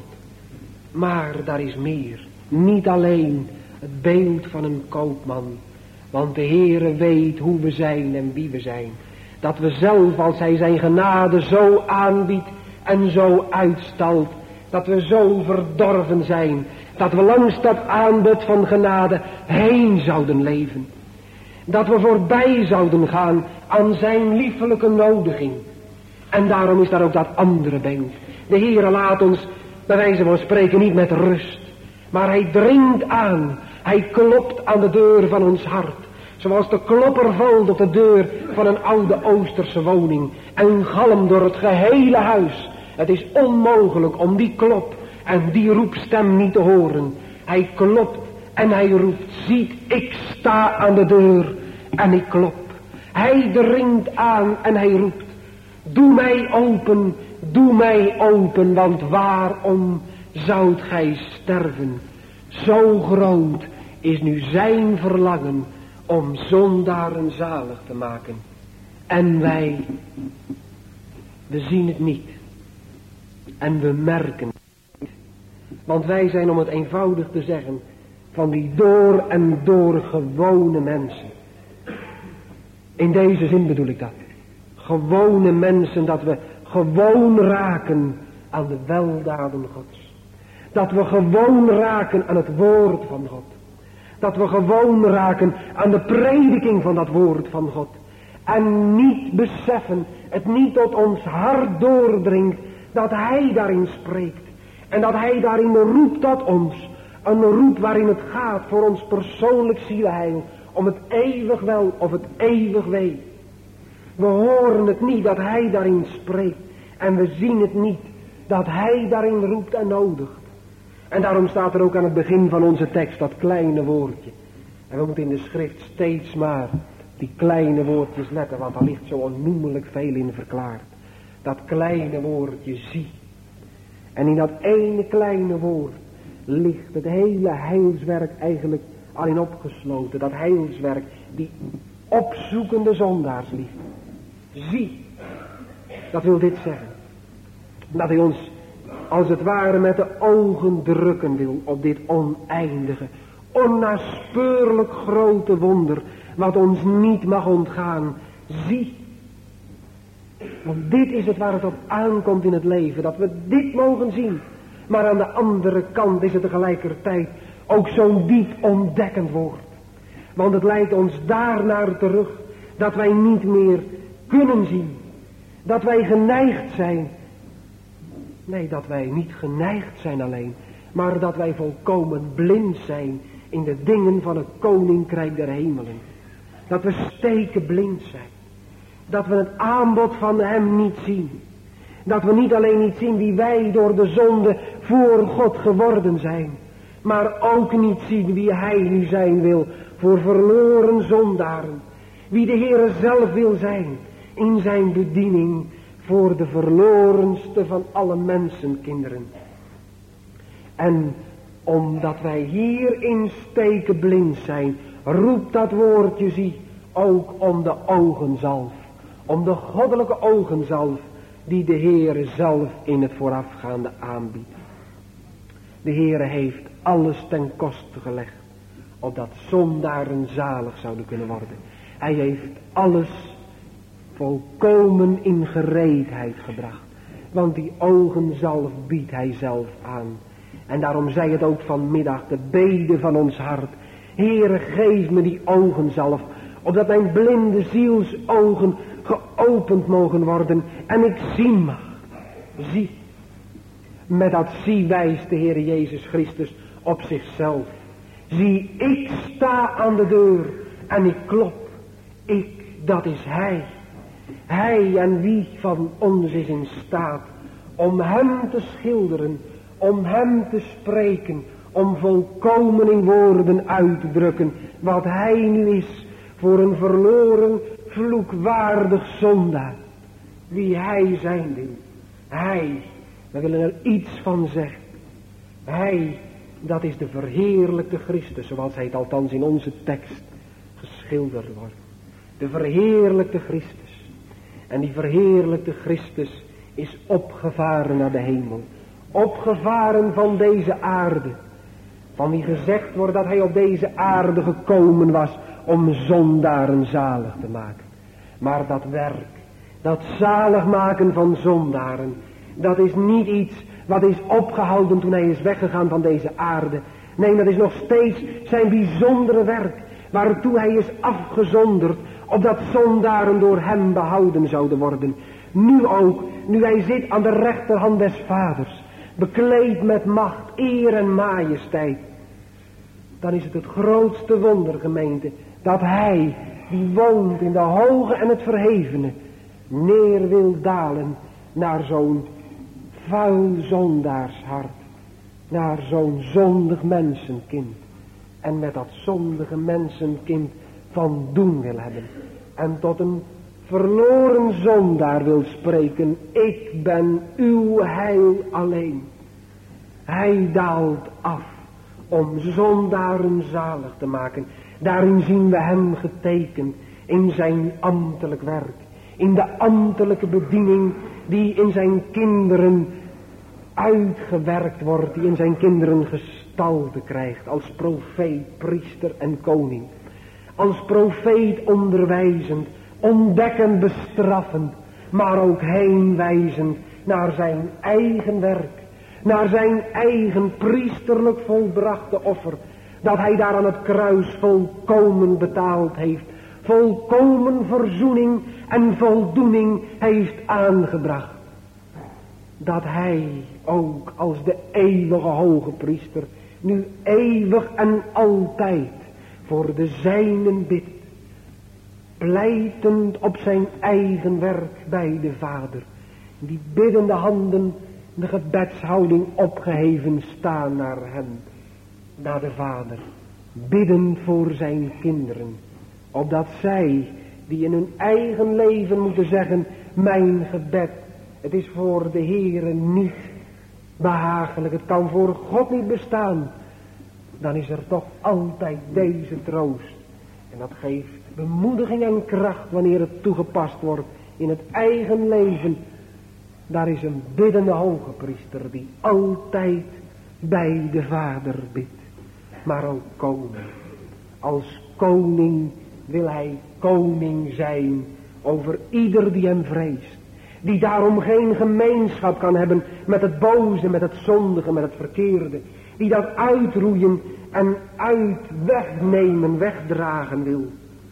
Maar daar is meer. Niet alleen het beeld van een koopman. Want de Heere weet hoe we zijn en wie we zijn. Dat we zelf, als hij zijn genade zo aanbiedt en zo uitstalt, dat we zo verdorven zijn, dat we langs dat aanbod van genade heen zouden leven. Dat we voorbij zouden gaan aan zijn liefelijke nodiging. En daarom is daar ook dat andere beeld. De Heere laat ons, bij wijze van spreken, niet met rust. Maar hij dringt aan. Hij klopt aan de deur van ons hart. Zoals de klopper valt op de deur van een oude Oosterse woning. En galmt door het gehele huis. Het is onmogelijk om die klop en die roepstem niet te horen. Hij klopt en hij roept. Ziet, ik sta aan de deur en ik klop. Hij dringt aan en hij roept. Doe mij open, doe mij open, want waarom zoudt gij sterven. Zo groot is nu zijn verlangen om zondaren zalig te maken. En wij, we zien het niet. En we merken het niet. Want wij zijn, om het eenvoudig te zeggen, van die door en door gewone mensen. In deze zin bedoel ik dat. Gewone mensen, dat we gewoon raken aan de weldaden Gods. Dat we gewoon raken aan het woord van God. Dat we gewoon raken aan de prediking van dat woord van God. En niet beseffen, het niet tot ons hart doordringt, dat hij daarin spreekt. En dat hij daarin roept tot ons. Een roep waarin het gaat voor ons persoonlijk zielheil. Om het eeuwig wel of het eeuwig wee. We horen het niet dat hij daarin spreekt. En we zien het niet dat hij daarin roept en nodigt. En daarom staat er ook aan het begin van onze tekst dat kleine woordje. En we moeten in de schrift steeds maar die kleine woordjes letten. Want daar ligt zo onnoemelijk veel in verklaard. Dat kleine woordje zie. En in dat ene kleine woord ligt het hele heilswerk eigenlijk al in opgesloten. Dat heilswerk, die opzoekende zondaarsliefde. Zie, dat wil dit zeggen. Dat hij ons als het ware met de ogen drukken wil op dit oneindige, onnaspeurlijk grote wonder, wat ons niet mag ontgaan. Zie. Want dit is het waar het op aankomt in het leven, dat we dit mogen zien. Maar aan de andere kant is het tegelijkertijd ook zo'n diep ontdekkend woord. Want het leidt ons daarnaar terug dat wij niet meer kunnen zien. Dat wij geneigd zijn. Nee, dat wij niet geneigd zijn alleen. Maar dat wij volkomen blind zijn in de dingen van het koninkrijk der hemelen. Dat we stekenblind zijn. Dat we het aanbod van hem niet zien. Dat we niet alleen niet zien wie wij door de zonde voor God geworden zijn. Maar ook niet zien wie hij nu zijn wil voor verloren zondaren. Wie de Heere zelf wil zijn in zijn bediening voor de verlorenste van alle mensenkinderen. En omdat wij hierin stekenblind zijn, roept dat woordje zie ook om de ogenzalf. Om de goddelijke ogenzalf die de Heere zelf in het voorafgaande aanbiedt. De Heere heeft alles ten koste gelegd, opdat zondaren zalig zouden kunnen worden. Hij heeft alles volkomen in gereedheid gebracht. Want die ogenzalf biedt hij zelf aan. En daarom zei het ook vanmiddag, de bede van ons hart. Heere, geef me die ogenzalf, opdat mijn blinde zielsogen geopend mogen worden en ik zien mag. Zie. Met dat zie wijst de Heer Jezus Christus op zichzelf. Zie, ik sta aan de deur en ik klop. Ik, dat is hij. Hij en wie van ons is in staat om hem te schilderen, om hem te spreken, om volkomen in woorden uit te drukken wat hij nu is voor een verloren, vloekwaardig zondaar. Wie hij zijn wil. Hij, we willen er iets van zeggen. Hij, dat is de verheerlijkte Christus, zoals hij het althans in onze tekst geschilderd wordt. De verheerlijkte Christus. En die verheerlijkte Christus is opgevaren naar de hemel. Opgevaren van deze aarde. Van wie gezegd wordt dat hij op deze aarde gekomen was om zondaren zalig te maken. Maar dat werk, dat zalig maken van zondaren, dat is niet iets wat is opgehouden toen hij is weggegaan van deze aarde. Nee, dat is nog steeds zijn bijzondere werk, waartoe hij is afgezonderd, opdat zondaren door hem behouden zouden worden. Nu ook, nu hij zit aan de rechterhand des Vaders, bekleed met macht, eer en majesteit. Dan is het het grootste wonder, gemeente, dat hij, die woont in de hoge en het verhevene, neer wil dalen naar zo'n vuil zondaarshart, naar zo'n zondig mensenkind. En met dat zondige mensenkind van doen wil hebben. En tot een verloren zondaar wil spreken. Ik ben uw heil alleen. Hij daalt af om zondaren zalig te maken. Daarin zien we hem getekend in zijn ambtelijk werk. In de ambtelijke bediening die in zijn kinderen uitgewerkt wordt. Die in zijn kinderen gestalte krijgt. Als profeet, priester en koning. Als profeet onderwijzend, ontdekkend, bestraffend. Maar ook heenwijzend naar zijn eigen werk. Naar zijn eigen priesterlijk volbrachte offer. Dat hij daar aan het kruis volkomen betaald heeft. Volkomen verzoening en voldoening heeft aangebracht. Dat hij ook als de eeuwige hoge priester nu eeuwig en altijd voor de zijnen bidt. Pleitend op zijn eigen werk bij de Vader. Die biddende handen, de gebedshouding opgeheven staan naar hem. Naar de Vader. Bidden voor zijn kinderen. Opdat zij, die in hun eigen leven moeten zeggen, mijn gebed, het is voor de Heere niet behagelijk. Het kan voor God niet bestaan. Dan is er toch altijd deze troost. En dat geeft bemoediging en kracht wanneer het toegepast wordt in het eigen leven. Daar is een biddende hoge priester die altijd bij de Vader bidt. Maar ook koning. Als koning wil hij koning zijn over ieder die hem vreest. Die daarom geen gemeenschap kan hebben met het boze, met het zondige, met het verkeerde. Die dat uitroeien en uit wegnemen, wegdragen wil.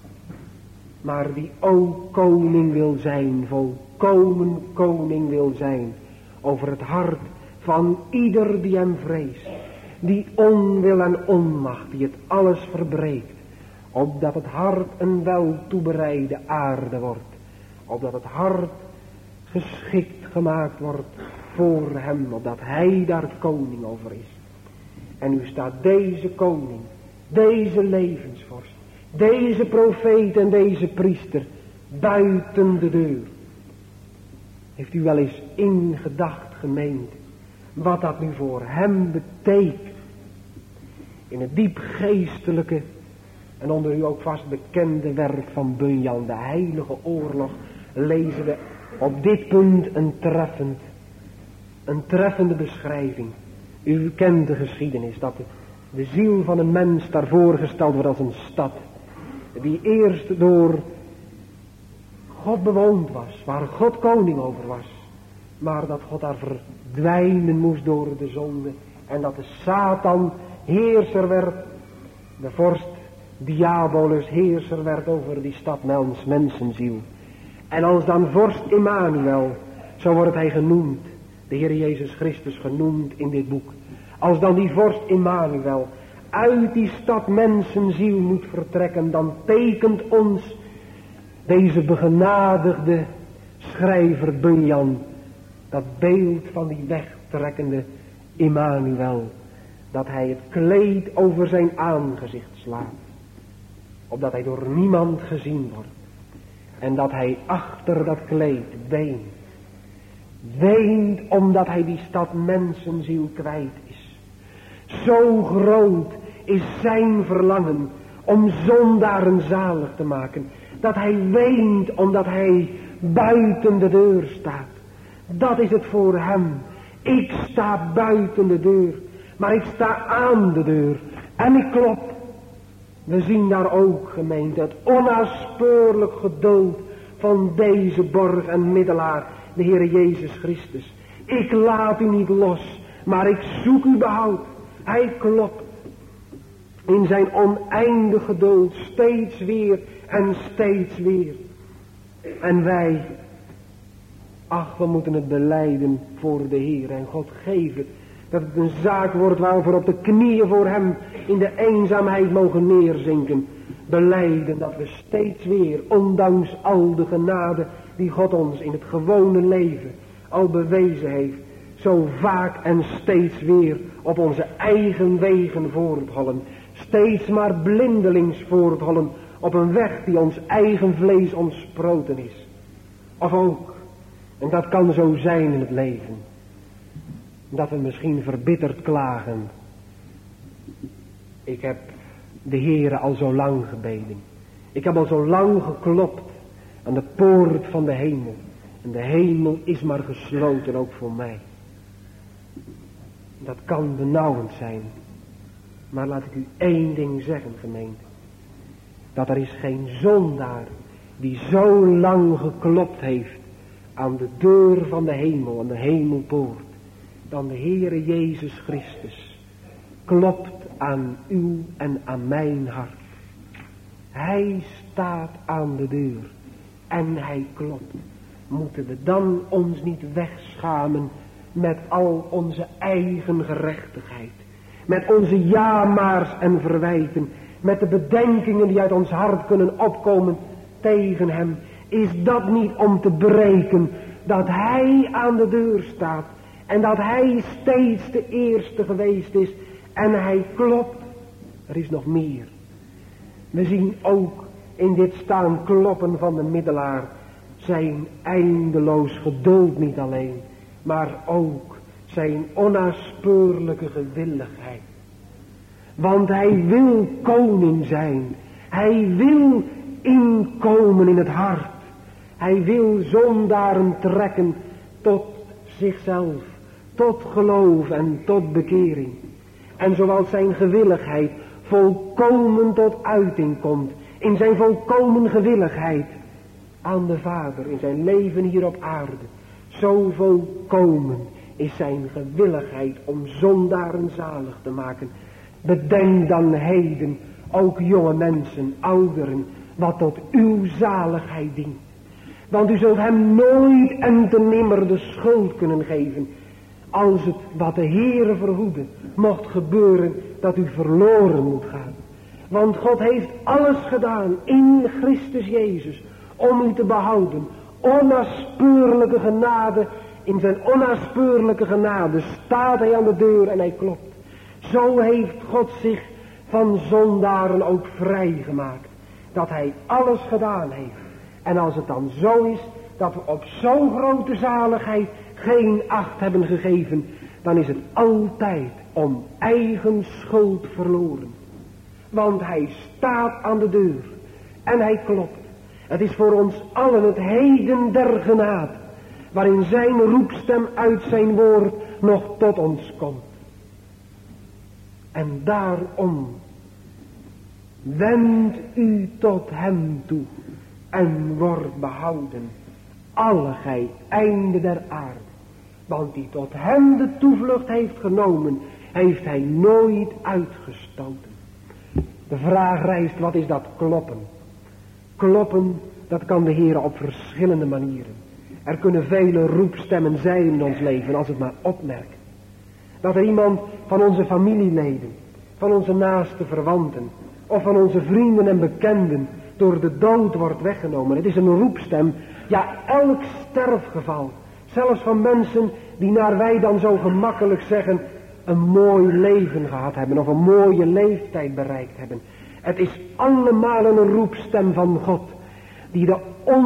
Maar die ook koning wil zijn, volkomen koning wil zijn. Over het hart van ieder die hem vreest. Die onwil en onmacht, die het alles verbreekt. Opdat het hart een wel toebereide aarde wordt. Opdat het hart geschikt gemaakt wordt voor hem. Opdat hij daar koning over is. En nu staat deze koning, deze levensvorst, deze profeet en deze priester buiten de deur. Heeft u wel eens ingedacht, gemeente, wat dat nu voor hem betekent? In het diep geestelijke en onder u ook vast bekende werk van Bunyan, de heilige oorlog, lezen we op dit punt een treffend, een treffende beschrijving. U kent de geschiedenis dat de, de ziel van een mens daar voorgesteld wordt als een stad. Die eerst door God bewoond was, waar God koning over was. Maar dat God daar verdwijnen moest door de zonde. En dat de Satan heerser werd, de vorst Diabolus heerser werd over die stad mens, mensenziel. En als dan vorst Immanuel, zo wordt hij genoemd, de Heer Jezus Christus genoemd in dit boek. Als dan die vorst Immanuel uit die stad mensenziel moet vertrekken, dan tekent ons deze begenadigde schrijver Bunyan dat beeld van die wegtrekkende Immanuel. Dat hij het kleed over zijn aangezicht slaat. Opdat hij door niemand gezien wordt. En dat hij achter dat kleed weent. Weent omdat hij die stad mensenziel kwijt is. Zo groot is zijn verlangen om zondaren zalig te maken. Dat hij weent omdat hij buiten de deur staat. Dat is het voor hem. Ik sta buiten de deur. Maar ik sta aan de deur. En ik klop. We zien daar ook, gemeente, het onnaspeurlijk geduld van deze borg en middelaar, de Heer Jezus Christus. Ik laat u niet los, maar ik zoek u behoud. Hij klopt in zijn oneindig geduld steeds weer en steeds weer. En wij, ach, we moeten het belijden voor de Heer. En God geeft het, dat het een zaak wordt waar we op de knieën voor hem in de eenzaamheid mogen neerzinken. Belijden dat we steeds weer, ondanks al de genade die God ons in het gewone leven al bewezen heeft, zo vaak en steeds weer op onze eigen wegen voorthollen. Steeds maar blindelings voorthollen op een weg die ons eigen vlees ontsproten is. Of ook, en dat kan zo zijn in het leven, Dat we misschien verbitterd klagen. Ik heb de Heere al zo lang gebeden. Ik heb al zo lang geklopt aan de poort van de hemel. En de hemel is maar gesloten ook voor mij. Dat kan benauwend zijn. Maar laat ik u één ding zeggen, gemeente. Dat er is geen zondaar die zo lang geklopt heeft aan de deur van de hemel, aan de hemelpoort, dan de Heere Jezus Christus klopt aan uw en aan mijn hart. Hij staat aan de deur en hij klopt. Moeten we dan ons niet wegschamen met al onze eigen gerechtigheid, met onze ja-maars en verwijten, met de bedenkingen die uit ons hart kunnen opkomen tegen hem? Is dat niet om te breken dat hij aan de deur staat en dat hij steeds de eerste geweest is en hij klopt? Er is nog meer. We zien ook in dit staan kloppen van de middelaar zijn eindeloos geduld niet alleen, maar ook zijn onnaspeurlijke gewilligheid. Want hij wil koning zijn. Hij wil inkomen in het hart. Hij wil zondaren trekken tot zichzelf, tot geloof en tot bekering. En zoals zijn gewilligheid volkomen tot uiting komt, in zijn volkomen gewilligheid aan de Vader, in zijn leven hier op aarde, zo volkomen is zijn gewilligheid om zondaren zalig te maken. Bedenk dan heden, ook jonge mensen, ouderen, wat tot uw zaligheid dient. Want u zult hem nooit en te nimmer de schuld kunnen geven, als het wat de Heere verhoede mocht gebeuren, dat u verloren moet gaan. Want God heeft alles gedaan in Christus Jezus om u te behouden. Onnaspeurlijke genade, in zijn onnaspeurlijke genade staat hij aan de deur en hij klopt. Zo heeft God zich van zondaren ook vrijgemaakt, dat hij alles gedaan heeft. En als het dan zo is dat we op zo'n grote zaligheid geen acht hebben gegeven, dan is het altijd om eigen schuld verloren. Want hij staat aan de deur en hij klopt. Het is voor ons allen het heden der genade, waarin zijn roepstem uit zijn woord nog tot ons komt. En daarom wend u tot hem toe en word behouden, alle gij einde der aarde. Want die tot hem de toevlucht heeft genomen, heeft hij nooit uitgestoten. De vraag rijst, wat is dat kloppen? Kloppen, dat kan de Heer op verschillende manieren. Er kunnen vele roepstemmen zijn in ons leven, als het maar opmerkt. Dat er iemand van onze familieleden, van onze naaste verwanten, of van onze vrienden en bekenden door de dood wordt weggenomen. Het is een roepstem, ja, elk sterfgeval. Zelfs van mensen die, naar wij dan zo gemakkelijk zeggen, een mooi leven gehad hebben of een mooie leeftijd bereikt hebben. Het is allemaal een roepstem van God, die de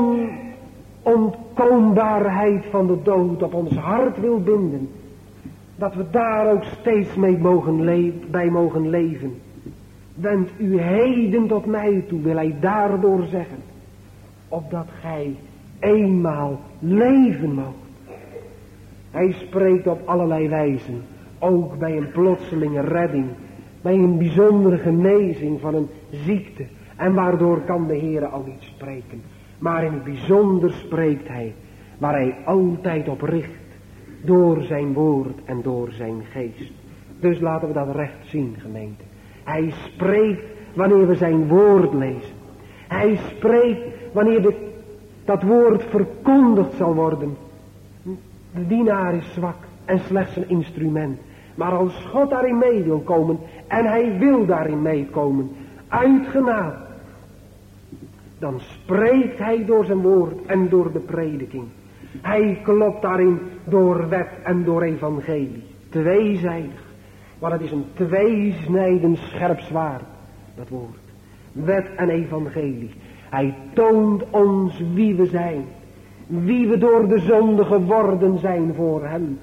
onontkoombaarheid van de dood op ons hart wil binden. Dat we daar ook steeds mee mogen le- bij mogen leven. Wend u heden tot mij toe, wil hij daardoor zeggen, opdat gij eenmaal leven moogt. Hij spreekt op allerlei wijzen, ook bij een plotselinge redding, bij een bijzondere genezing van een ziekte. En waardoor kan de Heere al niet spreken. Maar in het bijzonder spreekt hij, waar hij altijd op richt, door zijn woord en door zijn geest. Dus laten we dat recht zien, gemeente. Hij spreekt wanneer we zijn woord lezen. Hij spreekt wanneer de, dat woord verkondigd zal worden. De dienaar is zwak en slechts een instrument. Maar als God daarin mee wil komen, en hij wil daarin meekomen, uit genade, dan spreekt hij door zijn woord en door de prediking. Hij klopt daarin door wet en door evangelie. Tweezijdig. Want het is een tweesnijdend scherp zwaard, dat woord. Wet en evangelie. Hij toont ons wie we zijn. Wie we door de zonde geworden zijn voor hem.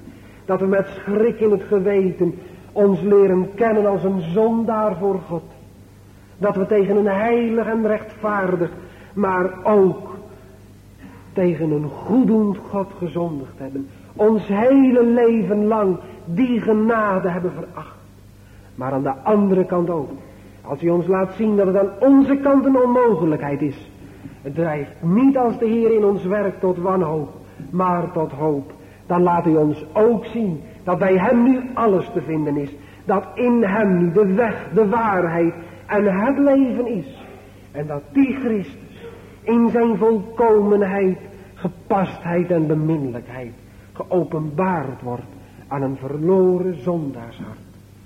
Dat we met schrik in het geweten ons leren kennen als een zondaar voor God. Dat we tegen een heilig en rechtvaardig, maar ook tegen een goeddoend God gezondigd hebben. Ons hele leven lang die genade hebben veracht. Maar aan de andere kant ook. Als hij ons laat zien dat het aan onze kant een onmogelijkheid is. Het drijft niet als de Heer in ons werkt tot wanhoop, maar tot hoop. Dan laat hij ons ook zien dat bij hem nu alles te vinden is. Dat in hem nu de weg, de waarheid en het leven is. En dat die Christus in zijn volkomenheid, gepastheid en beminnelijkheid geopenbaard wordt aan een verloren zondaarshart.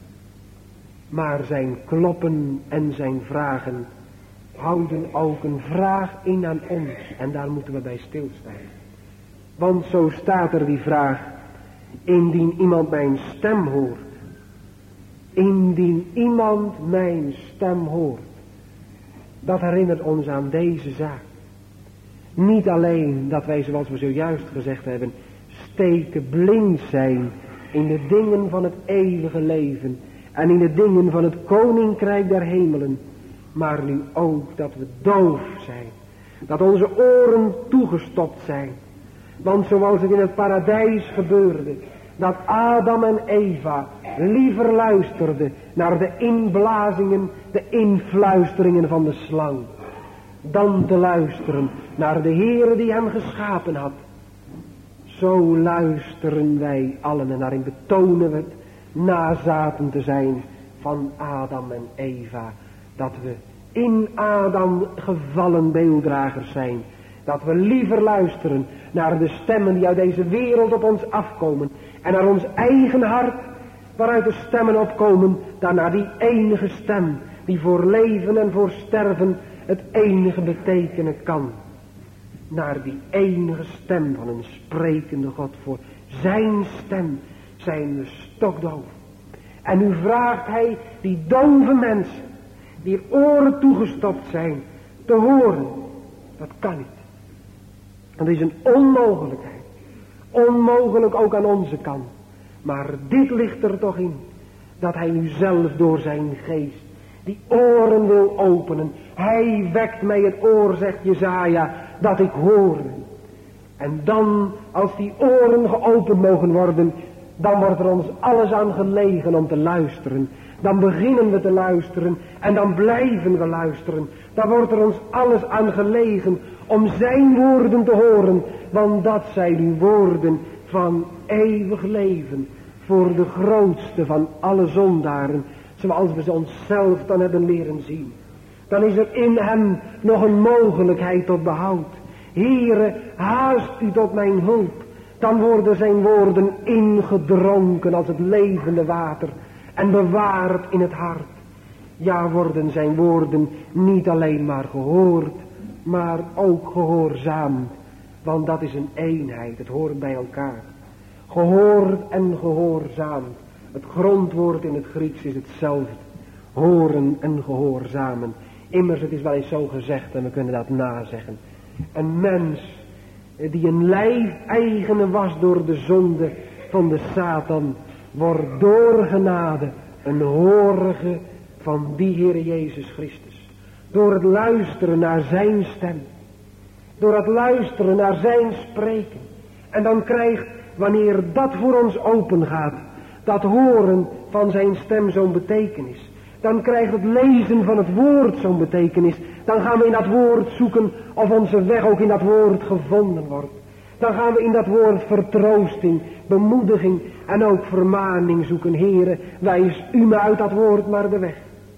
Maar zijn kloppen en zijn vragen houden ook een vraag in aan ons. En daar moeten we bij stilstaan. Want zo staat er die vraag. Indien iemand mijn stem hoort. Indien iemand mijn stem hoort. Dat herinnert ons aan deze zaak. Niet alleen dat wij, zoals we zojuist gezegd hebben, steken blind zijn in de dingen van het eeuwige leven en in de dingen van het koninkrijk der hemelen, maar nu ook dat we doof zijn, dat onze oren toegestopt zijn. Want zoals het in het paradijs gebeurde, dat Adam en Eva liever luisterden naar de inblazingen, de influisteringen van de slang, dan te luisteren naar de Heere die hem geschapen had. Zo luisteren wij allen en daarin betonen we het nazaten te zijn van Adam en Eva. Dat we in Adam gevallen beelddragers zijn. Dat we liever luisteren naar de stemmen die uit deze wereld op ons afkomen. En naar ons eigen hart waaruit de stemmen opkomen. Dan naar die enige stem die voor leven en voor sterven het enige betekenen kan. Naar die enige stem van een sprekende God. Voor zijn stem zijn we stokdoof. En nu vraagt hij die dove mensen, die oren toegestopt zijn, te horen. Dat kan niet. Dat is een onmogelijkheid. Onmogelijk ook aan onze kant. Maar dit ligt er toch in. Dat hij nu zelf door zijn geest die oren wil openen. Hij wekt mij het oor, zegt Jesaja, dat ik hoor. En dan, als die oren geopend mogen worden, dan wordt er ons alles aan gelegen om te luisteren. Dan beginnen we te luisteren en dan blijven we luisteren. Dan wordt er ons alles aan gelegen om zijn woorden te horen. Want dat zijn die woorden van eeuwig leven. Voor de grootste van alle zondaren. Zoals we ze onszelf dan hebben leren zien. Dan is er in hem nog een mogelijkheid tot behoud. Heere, haast u tot mijn hulp. Dan worden zijn woorden ingedronken als het levende water. En bewaard in het hart. Ja, worden zijn woorden niet alleen maar gehoord, maar ook gehoorzaamd. Want dat is een eenheid, het hoort bij elkaar. Gehoord en gehoorzaamd. Het grondwoord in het Grieks is hetzelfde. Horen en gehoorzamen. Immers, het is wel eens zo gezegd en we kunnen dat nazeggen. Een mens die een lijfeigene was door de zonde van de Satan, wordt door genade een horige van die Heer Jezus Christus. Door het luisteren naar zijn stem. Door het luisteren naar zijn spreken. En dan krijgt, wanneer dat voor ons open gaat, dat horen van zijn stem zo'n betekenis. Dan krijgt het lezen van het woord zo'n betekenis. Dan gaan we in dat woord zoeken of onze weg ook in dat woord gevonden wordt. Dan gaan we in dat woord vertroosting, bemoediging en ook vermaning zoeken. Heere, wijs u me uit dat woord maar de weg.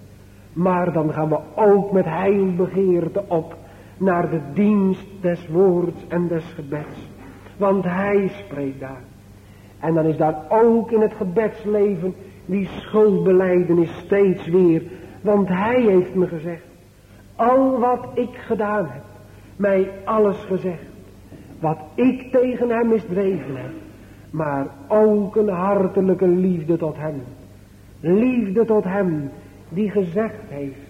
Maar dan gaan we ook met heilbegeerte op naar de dienst des woords en des gebeds. Want hij spreekt daar. En dan is daar ook in het gebedsleven die schuldbelijdenis steeds weer. Want hij heeft me gezegd, al wat ik gedaan heb, mij alles gezegd. Wat ik tegen hem misdreven heb. Maar ook een hartelijke liefde tot hem. Liefde tot hem die gezegd heeft,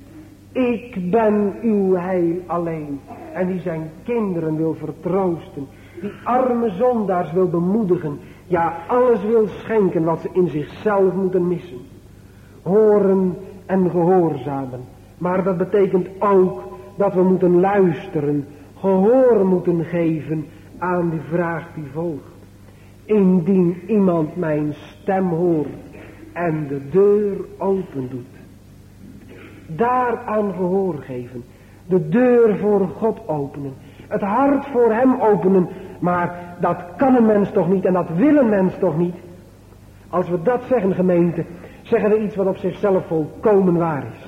ik ben uw heil alleen. En die zijn kinderen wil vertroosten. Die arme zondaars wil bemoedigen. Ja, alles wil schenken wat ze in zichzelf moeten missen. Horen en gehoorzamen. Maar dat betekent ook dat we moeten luisteren, gehoor moeten geven aan die vraag die volgt. Indien iemand mijn stem hoort en de deur open doet. Daaraan gehoor geven. De deur voor God openen. Het hart voor hem openen. Maar dat kan een mens toch niet en dat wil een mens toch niet. Als we dat zeggen, gemeente, zeggen we iets wat op zichzelf volkomen waar is.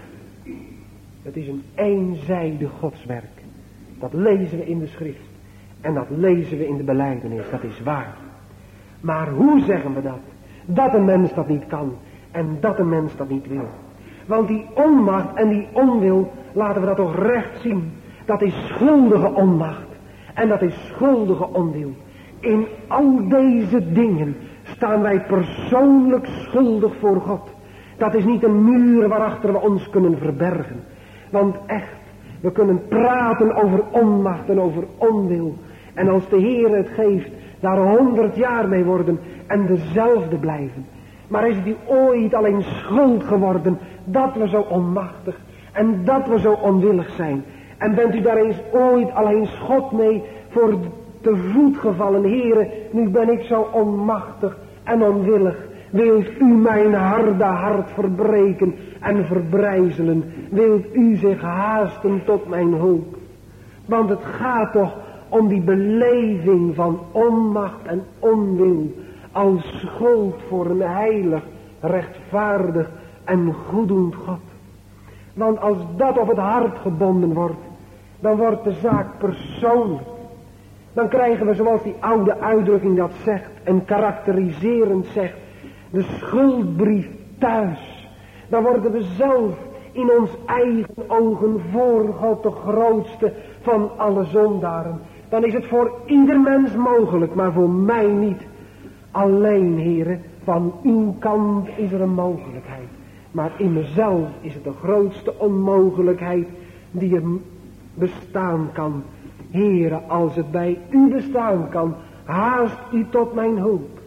Het is een eenzijdig godswerk. Dat lezen we in de schrift. En dat lezen we in de belijdenis. Dat is waar. Maar hoe zeggen we dat? Dat een mens dat niet kan. En dat een mens dat niet wil. Want die onmacht en die onwil, laten we dat toch recht zien. Dat is schuldige onmacht. En dat is schuldige onwil. In al deze dingen staan wij persoonlijk schuldig voor God. Dat is niet een muur waarachter we ons kunnen verbergen. Want echt, we kunnen praten over onmacht en over onwil. En als de Heer het geeft, daar honderd jaar mee worden en dezelfde blijven. Maar is het u ooit alleen schuld geworden dat we zo onmachtig en dat we zo onwillig zijn? En bent u daar eens ooit alleen God mee voor te voet gevallen? Heere, nu ben ik zo onmachtig en onwillig. Wilt u mijn harde hart verbreken en verbrijzelen? Wilt u zich haasten tot mijn hulp? Want het gaat toch om die beleving van onmacht en onwil als schuld voor een heilig, rechtvaardig en goeddoend God. Want als dat op het hart gebonden wordt, dan wordt de zaak persoonlijk. Dan krijgen we, zoals die oude uitdrukking dat zegt en karakteriserend zegt, de schuldbrief thuis. Dan worden we zelf in ons eigen ogen voor God de grootste van alle zondaren. Dan is het voor ieder mens mogelijk, maar voor mij niet. Alleen, Heere, van uw kant is er een mogelijkheid. Maar in mezelf is het de grootste onmogelijkheid die er bestaan kan. Heere, als het bij u bestaan kan, haast u tot mijn hulp.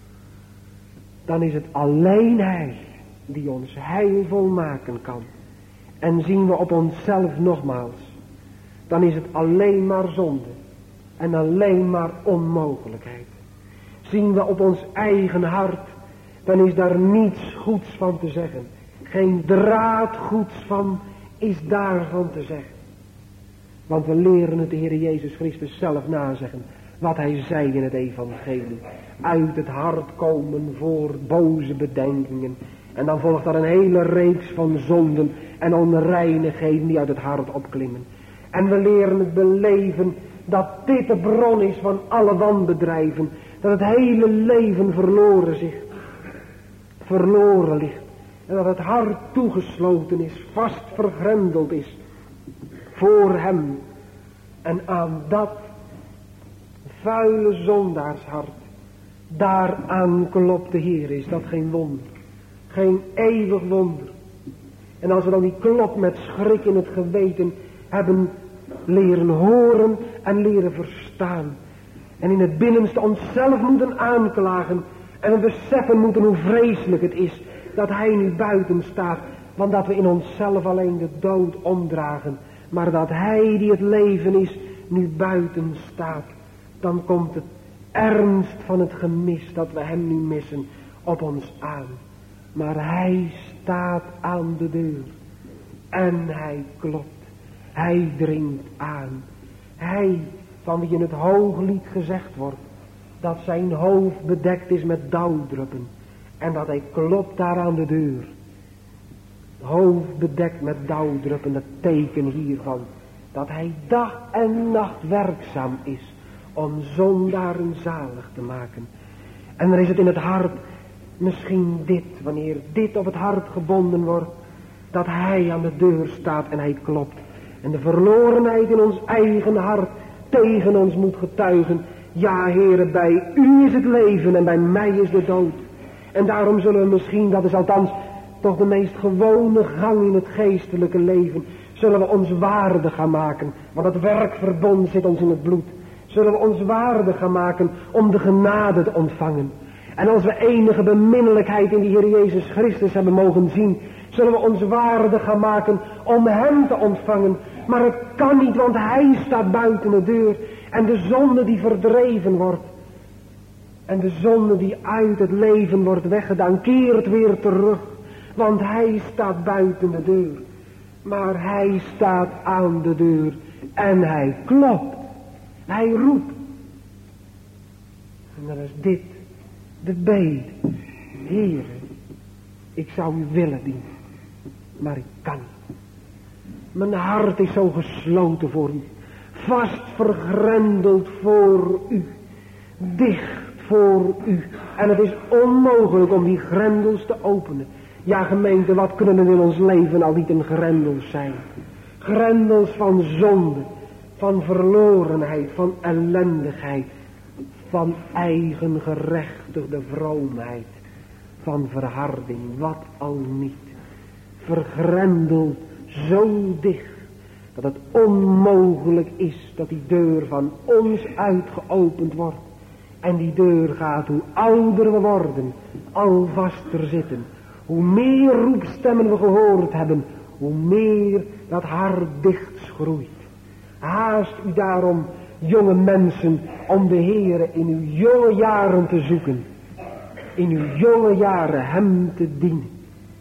Dan is het alleen hij die ons heil volmaken kan. En zien we op onszelf nogmaals, dan is het alleen maar zonde en alleen maar onmogelijkheid. Zien we op ons eigen hart, dan is daar niets goeds van te zeggen. Geen draad goeds van is daarvan te zeggen. Want we leren het de Heer Jezus Christus zelf nazeggen. Wat hij zei in het evangelie. Uit het hart komen voor boze bedenkingen. En dan volgt daar een hele reeks van zonden en onreinigheden die uit het hart opklimmen. En we leren het beleven dat dit de bron is van alle wanbedrijven. Dat het hele leven verloren zich, verloren ligt. En dat het hart toegesloten is, vast vergrendeld is voor hem. En aan dat vuile zondaarshart, daaraan klopt de Heer. Is dat geen wonder? Geen eeuwig wonder. En als we dan die klop met schrik in het geweten hebben leren horen en leren verstaan. En in het binnenste onszelf moeten aanklagen. En we beseffen moeten hoe vreselijk het is dat hij nu buiten staat. Want dat we in onszelf alleen de dood omdragen. Maar dat hij die het leven is nu buiten staat. Dan komt het ernst van het gemis dat we hem nu missen op ons aan. Maar hij staat aan de deur. En hij klopt. Hij dringt aan. Hij van wie in het Hooglied gezegd wordt dat zijn hoofd bedekt is met dauwdruppen. En dat hij klopt daar aan de deur. Hoofd bedekt met dauwdruppen, het teken hiervan. Dat hij dag en nacht werkzaam is om zondaren zalig te maken. En dan is het in het hart misschien dit, wanneer dit op het hart gebonden wordt, dat hij aan de deur staat en hij klopt. En de verlorenheid in ons eigen hart tegen ons moet getuigen. Ja, Heere, bij u is het leven en bij mij is de dood. En daarom zullen we misschien, dat is althans toch de meest gewone gang in het geestelijke leven, zullen we ons waardig gaan maken. Want het werkverbond zit ons in het bloed. zullen we ons waardig gaan maken om de genade te ontvangen. En als we enige beminnelijkheid in de Heer Jezus Christus hebben mogen zien, zullen we ons waardig gaan maken om hem te ontvangen. Maar het kan niet, want hij staat buiten de deur. En de zonde die verdreven wordt, en de zonde die uit het leven wordt weggedaan, keert weer terug. Want hij staat buiten de deur. Maar hij staat aan de deur. En hij klopt. Hij roept. En dan is dit de bede. Heere, ik zou u willen dienen. Maar ik kan niet. Mijn hart is zo gesloten voor u. Vast vergrendeld voor u. Dicht voor u. En het is onmogelijk om die grendels te openen. Ja, gemeente, wat kunnen er in ons leven al niet een grendels zijn? Grendels van zonde, van verlorenheid, van ellendigheid, van eigen gerechtigde vroomheid, van verharding, wat al niet. Vergrendeld zo dicht, dat het onmogelijk is dat die deur van ons uitgeopend wordt. En die deur gaat, hoe ouder we worden, al vaster zitten. Hoe meer roepstemmen we gehoord hebben, hoe meer dat hart dicht schroeit. Haast u daarom, jonge mensen, om de Heere in uw jonge jaren te zoeken. In uw jonge jaren hem te dienen.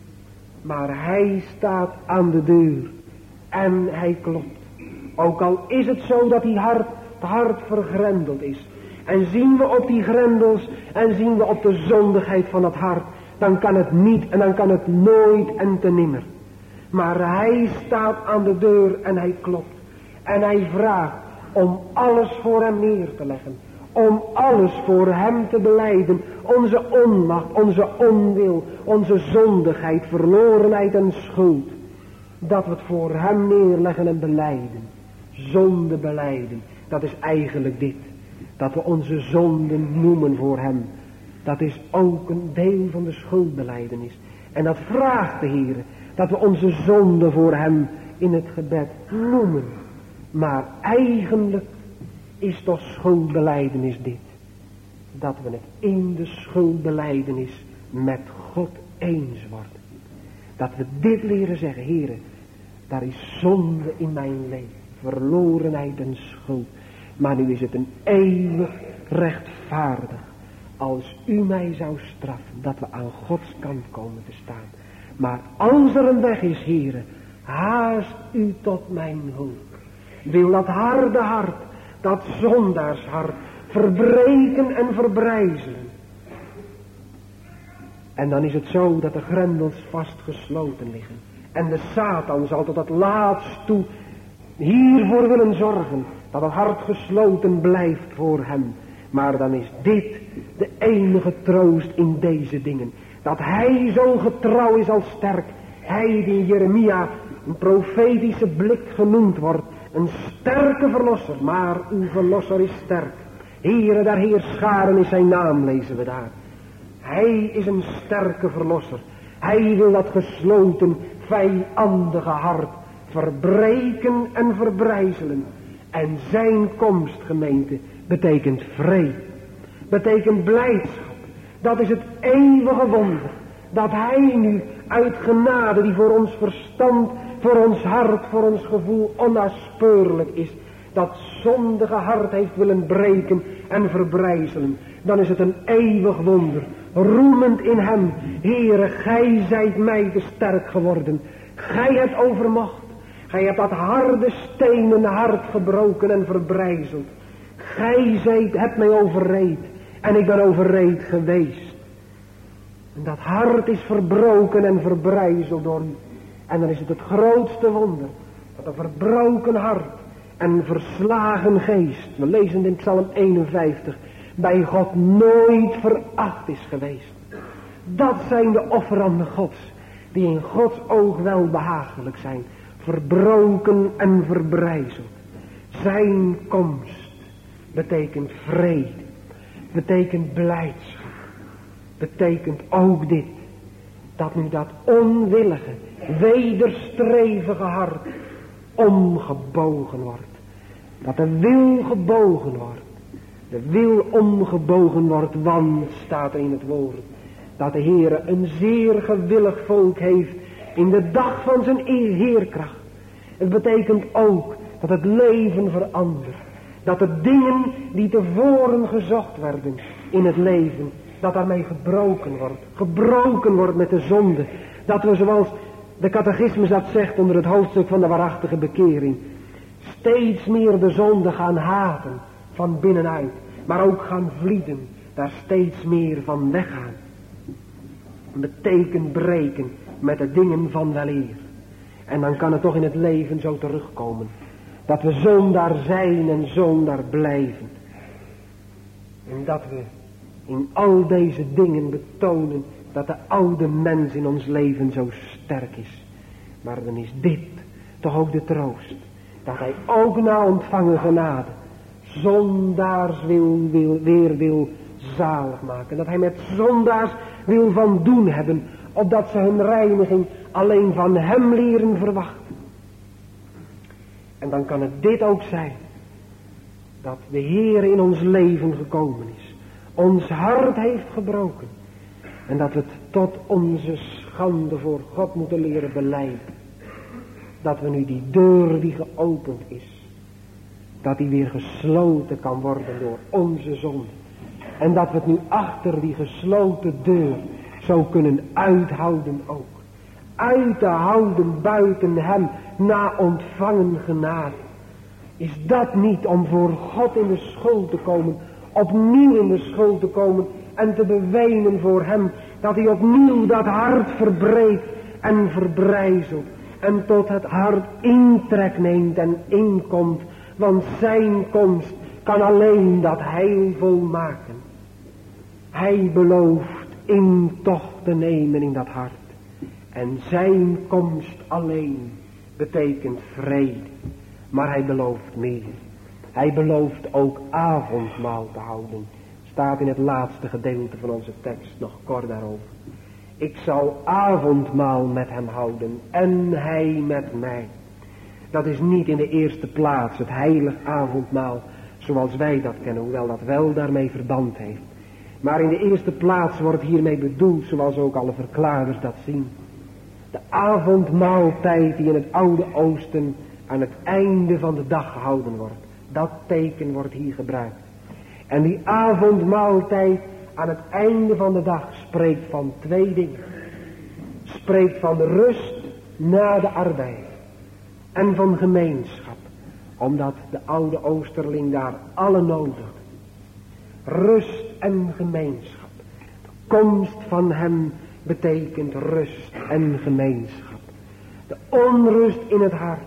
Maar hij staat aan de deur en hij klopt. Ook al is het zo dat die hart, het hart vergrendeld is. En zien we op die grendels en zien we op de zondigheid van het hart, dan kan het niet en dan kan het nooit en te nimmer. Maar hij staat aan de deur en hij klopt. En hij vraagt om alles voor hem neer te leggen. Om alles voor hem te belijden. Onze onmacht, onze onwil, onze zondigheid, verlorenheid en schuld. Dat we het voor hem neerleggen en belijden. Zonde belijden, dat is eigenlijk dit. Dat we onze zonden noemen voor hem. Dat is ook een deel van de schuldbelijdenis. En dat vraagt de Heer. Dat we onze zonde voor hem in het gebed noemen. Maar eigenlijk is toch schuldbelijdenis dit. Dat we het in de schuldbelijdenis met God eens worden. Dat we dit leren zeggen. Heer, daar is zonde in mijn leven. Verlorenheid en schuld. Maar nu is het een eeuwig rechtvaardig. Als u mij zou straffen, dat we aan Gods kant komen te staan. Maar als er een weg is, Heere, haast u tot mijn hulp. Wil dat harde hart, dat zondaarshart, verbreken en verbrijzelen. En dan is het zo dat de grendels vastgesloten liggen. En de Satan zal tot het laatst toe hiervoor willen zorgen, dat het hart gesloten blijft voor hem. Maar dan is dit de enige troost in deze dingen. Dat hij zo getrouw is als sterk. Hij die in Jeremia een profetische blik genoemd wordt. Een sterke verlosser. Maar uw verlosser is sterk. Heere der Heerscharen is zijn naam, lezen we daar. Hij is een sterke verlosser. Hij wil dat gesloten vijandige hart verbreken en verbrijzelen. En zijn komst, gemeente, betekent vrede. Betekent blijdschap. Dat is het eeuwige wonder. Dat hij nu uit genade, die voor ons verstand, voor ons hart, voor ons gevoel onnaspeurlijk is, dat zondige hart heeft willen breken en verbrijzelen. Dan is het een eeuwig wonder. Roemend in hem. Heere, gij zijt mij te sterk geworden. Gij hebt overmacht. Gij hebt dat harde stenen hart gebroken en verbrijzeld. Gij zijt, hebt mij overreed. En ik ben overreed geweest. En dat hart is verbroken en verbrijzeld door u. En dan is het het grootste wonder. Dat een verbroken hart en een verslagen geest. We lezen in Psalm eenenvijftig. Bij God nooit veracht is geweest. Dat zijn de offeranden Gods. Die in Gods oog wel behagelijk zijn. Verbroken en verbrijzeld. Zijn komst betekent vrede. Betekent blijdschap. Betekent ook dit. Dat nu dat onwillige, wederstrevige hart omgebogen wordt. Dat de wil gebogen wordt. de wil omgebogen wordt, want, staat er in het woord, dat de Heere een zeer gewillig volk heeft in de dag van zijn heerkracht. Het betekent ook dat het leven verandert. Dat de dingen die tevoren gezocht werden in het leven, dat daarmee gebroken wordt. Gebroken wordt met de zonde. Dat we, zoals de catechismus dat zegt onder het hoofdstuk van de waarachtige bekering, steeds meer de zonde gaan haten van binnenuit. Maar ook gaan vlieden, daar steeds meer van weggaan. Betekent breken met de dingen van weleer. En dan kan het toch in het leven zo terugkomen. Dat we zondaar zijn en zondaar blijven. En dat we in al deze dingen betonen dat de oude mens in ons leven zo sterk is. Maar dan is dit toch ook de troost. Dat hij ook na ontvangen genade zondaars wil, wil, weer wil zalig maken. Dat hij met zondaars wil van doen hebben. Opdat ze hun reiniging alleen van hem leren verwachten. En dan kan het dit ook zijn. Dat de Heer in ons leven gekomen is. Ons hart heeft gebroken. En dat we het tot onze schande voor God moeten leren belijden. Dat we nu die deur die geopend is. Dat die weer gesloten kan worden door onze zonde. En dat we het nu achter die gesloten deur zo kunnen uithouden ook. Uit te houden buiten hem na ontvangen genade. Is dat niet om voor God in de schuld te komen. Opnieuw in de schuld te komen. En te bewenen voor hem. Dat hij opnieuw dat hart verbreekt en verbrijzelt. En tot het hart intrek neemt en inkomt. Want zijn komst kan alleen dat heil volmaken. Hij belooft intocht te nemen in dat hart. En zijn komst alleen betekent vrede. Maar hij belooft meer. Hij belooft ook avondmaal te houden. Staat in het laatste gedeelte van onze tekst nog kort daarover. Ik zal avondmaal met hem houden en hij met mij. Dat is niet in de eerste plaats het heilig avondmaal zoals wij dat kennen, hoewel dat wel daarmee verband heeft. Maar in de eerste plaats wordt hiermee bedoeld, zoals ook alle verklaarders dat zien, de avondmaaltijd die in het Oude Oosten aan het einde van de dag gehouden wordt. Dat teken wordt hier gebruikt. En die avondmaaltijd aan het einde van de dag spreekt van twee dingen. Spreekt van rust na de arbeid. En van gemeenschap. Omdat de oude Oosterling daar alle nodig. Rust en gemeenschap. De komst van hem betekent rust en gemeenschap. De onrust in het hart.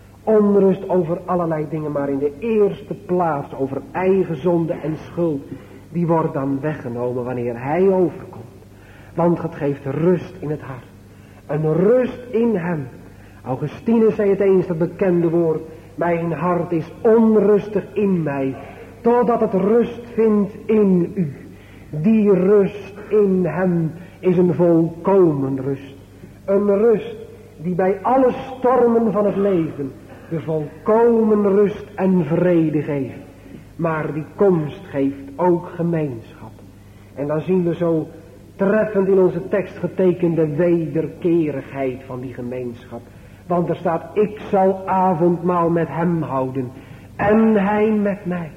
Onrust over allerlei dingen, maar in de eerste plaats over eigen zonde en schuld. Die wordt dan weggenomen wanneer hij overkomt. Want het geeft rust in het hart. Een rust in hem. Augustinus zei het eens, dat bekende woord. Mijn hart is onrustig in mij. Totdat het rust vindt in u. Die rust in hem is een volkomen rust. Een rust die bij alle stormen van het leven de volkomen rust en vrede geeft. Maar die komst geeft ook gemeenschap. En dan zien we zo treffend in onze tekst getekende wederkerigheid van die gemeenschap. Want er staat, ik zal avondmaal met hem houden. En hij met mij.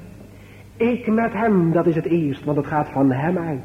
Ik met hem, dat is het eerst, want het gaat van hem uit.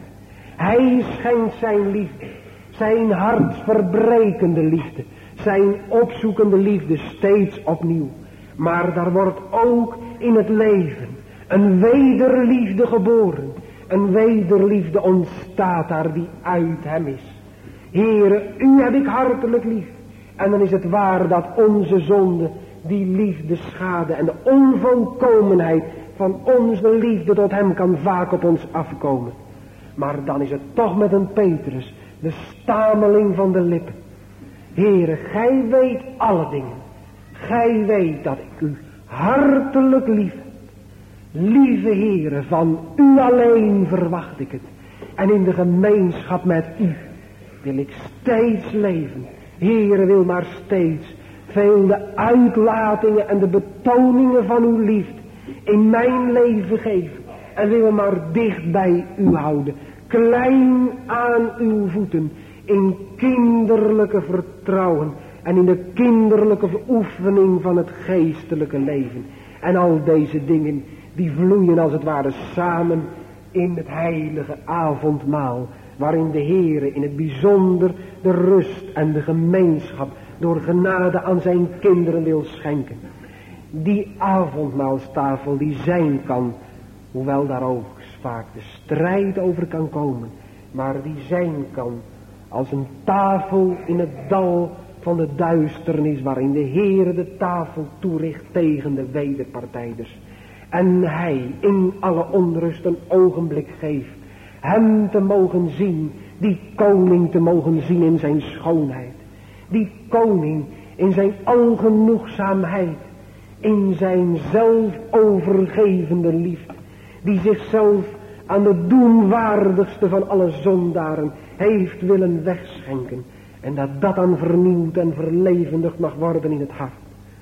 Hij schenkt zijn liefde. Zijn hartverbrekende liefde. Zijn opzoekende liefde steeds opnieuw. Maar daar wordt ook in het leven een wederliefde geboren. Een wederliefde ontstaat daar die uit hem is. Heere, u heb ik hartelijk lief. En dan is het waar dat onze zonde, die liefde schade en de onvolkomenheid van onze liefde tot hem kan vaak op ons afkomen. Maar dan is het toch met een Petrus, de stameling van de lippen. Heere, gij weet alle dingen. Gij weet dat ik u hartelijk lief heb. Lieve Heere, van u alleen verwacht ik het. En in de gemeenschap met u wil ik steeds leven. Heere, wil maar steeds veel de uitlatingen en de betoningen van uw liefde in mijn leven geven. en wil maar dicht bij u houden. Klein aan uw voeten, in kinderlijke vertrouwen en in de kinderlijke oefening van het geestelijke leven. En al deze dingen die vloeien als het ware samen in het heilige avondmaal, waarin de Heere in het bijzonder de rust en de gemeenschap door genade aan zijn kinderen wil schenken. Die avondmaalstafel die zijn kan, hoewel daar ook vaak de strijd over kan komen, maar die zijn kan als een tafel in het dal van de duisternis, waarin de Heere de tafel toericht tegen de wederpartijders. En hij in alle onrust een ogenblik geeft, hem te mogen zien, die koning te mogen zien in zijn schoonheid. Die koning in zijn algenoegzaamheid, in zijn zelfovergevende liefde, die zichzelf aan de doenwaardigste van alle zondaren heeft willen wegschenken. En dat dat dan vernieuwd en verlevendigd mag worden in het hart.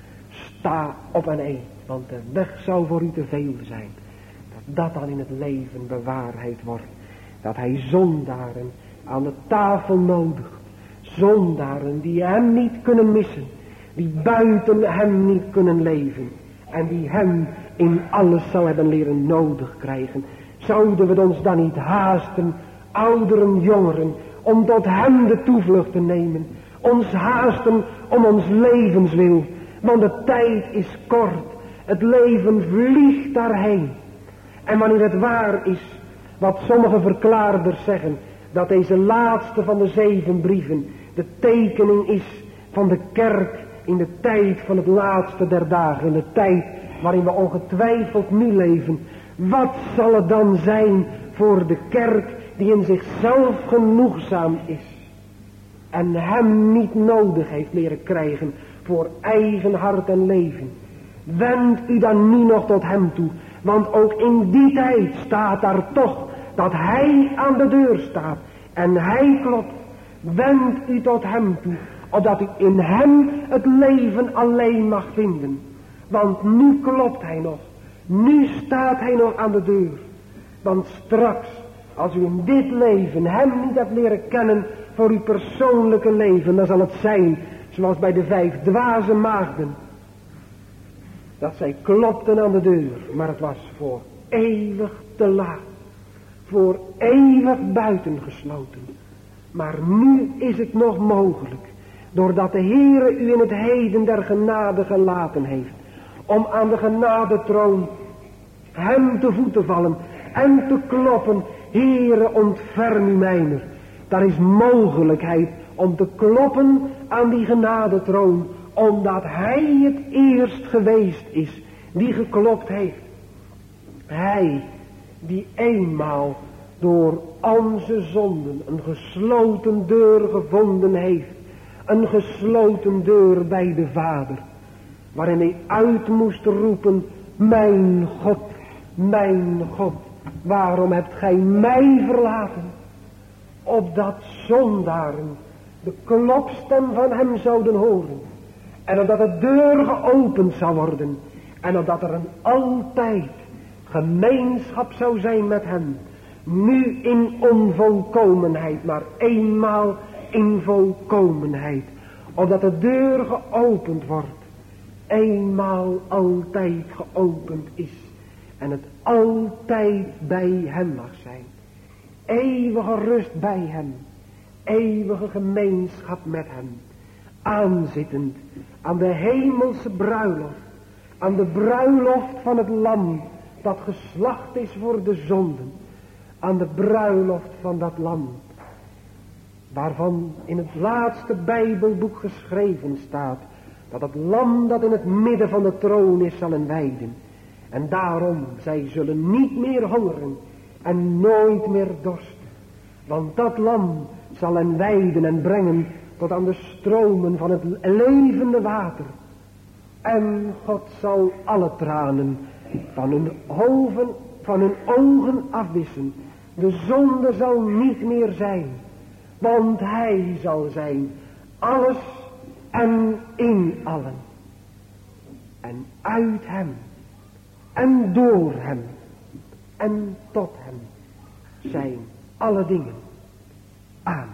Sta op en eet, want de weg zou voor u te veel zijn. Dat dat dan in het leven bewaarheid wordt. Dat hij zondaren aan de tafel nodigt. Zondaren die hem niet kunnen missen. Die buiten hem niet kunnen leven. En die hem in alles zou hebben leren nodig krijgen. Zouden we ons dan niet haasten, ouderen, jongeren, om tot hem de toevlucht te nemen. Ons haasten om ons levenswil. Want de tijd is kort. Het leven vliegt daarheen. En wanneer het waar is, wat sommige verklaarders zeggen, dat deze laatste van de zeven brieven de tekening is van de kerk in de tijd van het laatste der dagen, in de tijd waarin we ongetwijfeld nu leven. Wat zal het dan zijn voor de kerk die in zichzelf genoegzaam is en hem niet nodig heeft leren krijgen voor eigen hart en leven? Wend u dan nu nog tot hem toe, want ook in die tijd staat daar toch dat hij aan de deur staat en hij klopt. Wend u tot hem toe, opdat u in hem het leven alleen mag vinden. Want nu klopt hij nog, nu staat hij nog aan de deur. Want straks, als u in dit leven hem niet hebt leren kennen voor uw persoonlijke leven, dan zal het zijn zoals bij de vijf dwaze maagden. Dat zij klopten aan de deur, maar het was voor eeuwig te laat. Voor eeuwig buitengesloten. Maar nu is het nog mogelijk, doordat de Heere u in het heden der genade gelaten heeft, om aan de genadetroon hem te voeten vallen en te kloppen. Heere, ontferm u mijner. Daar is mogelijkheid om te kloppen aan die genadetroon, omdat hij het eerst geweest is die geklopt heeft. Hij die eenmaal door onze zonden een gesloten deur gevonden heeft. Een gesloten deur bij de Vader. Waarin hij uit moest roepen, mijn God, mijn God, waarom hebt gij mij verlaten? Opdat zondaren de klopstem van hem zouden horen. En opdat de deur geopend zou worden. En opdat er een altijd gemeenschap zou zijn met hem. Nu in onvolkomenheid, maar eenmaal in volkomenheid. Opdat de deur geopend wordt. Eenmaal altijd geopend is. En het altijd bij hem mag zijn. Eeuwige rust bij hem. Eeuwige gemeenschap met hem. Aanzittend aan de hemelse bruiloft. Aan de bruiloft van het lam dat geslacht is voor de zonden. Aan de bruiloft van dat lam. Waarvan in het laatste Bijbelboek geschreven staat. Dat het lam dat in het midden van de troon is zal hen weiden. En daarom, zij zullen niet meer hongeren en nooit meer dorsten. Want dat lam zal hen weiden en brengen tot aan de stromen van het levende water. En God zal alle tranen van hun, hoven, van hun ogen afwissen. De zonde zal niet meer zijn. Want hij zal zijn alles en in allen. En uit hem en door hem en tot hem zijn alle dingen. Amen.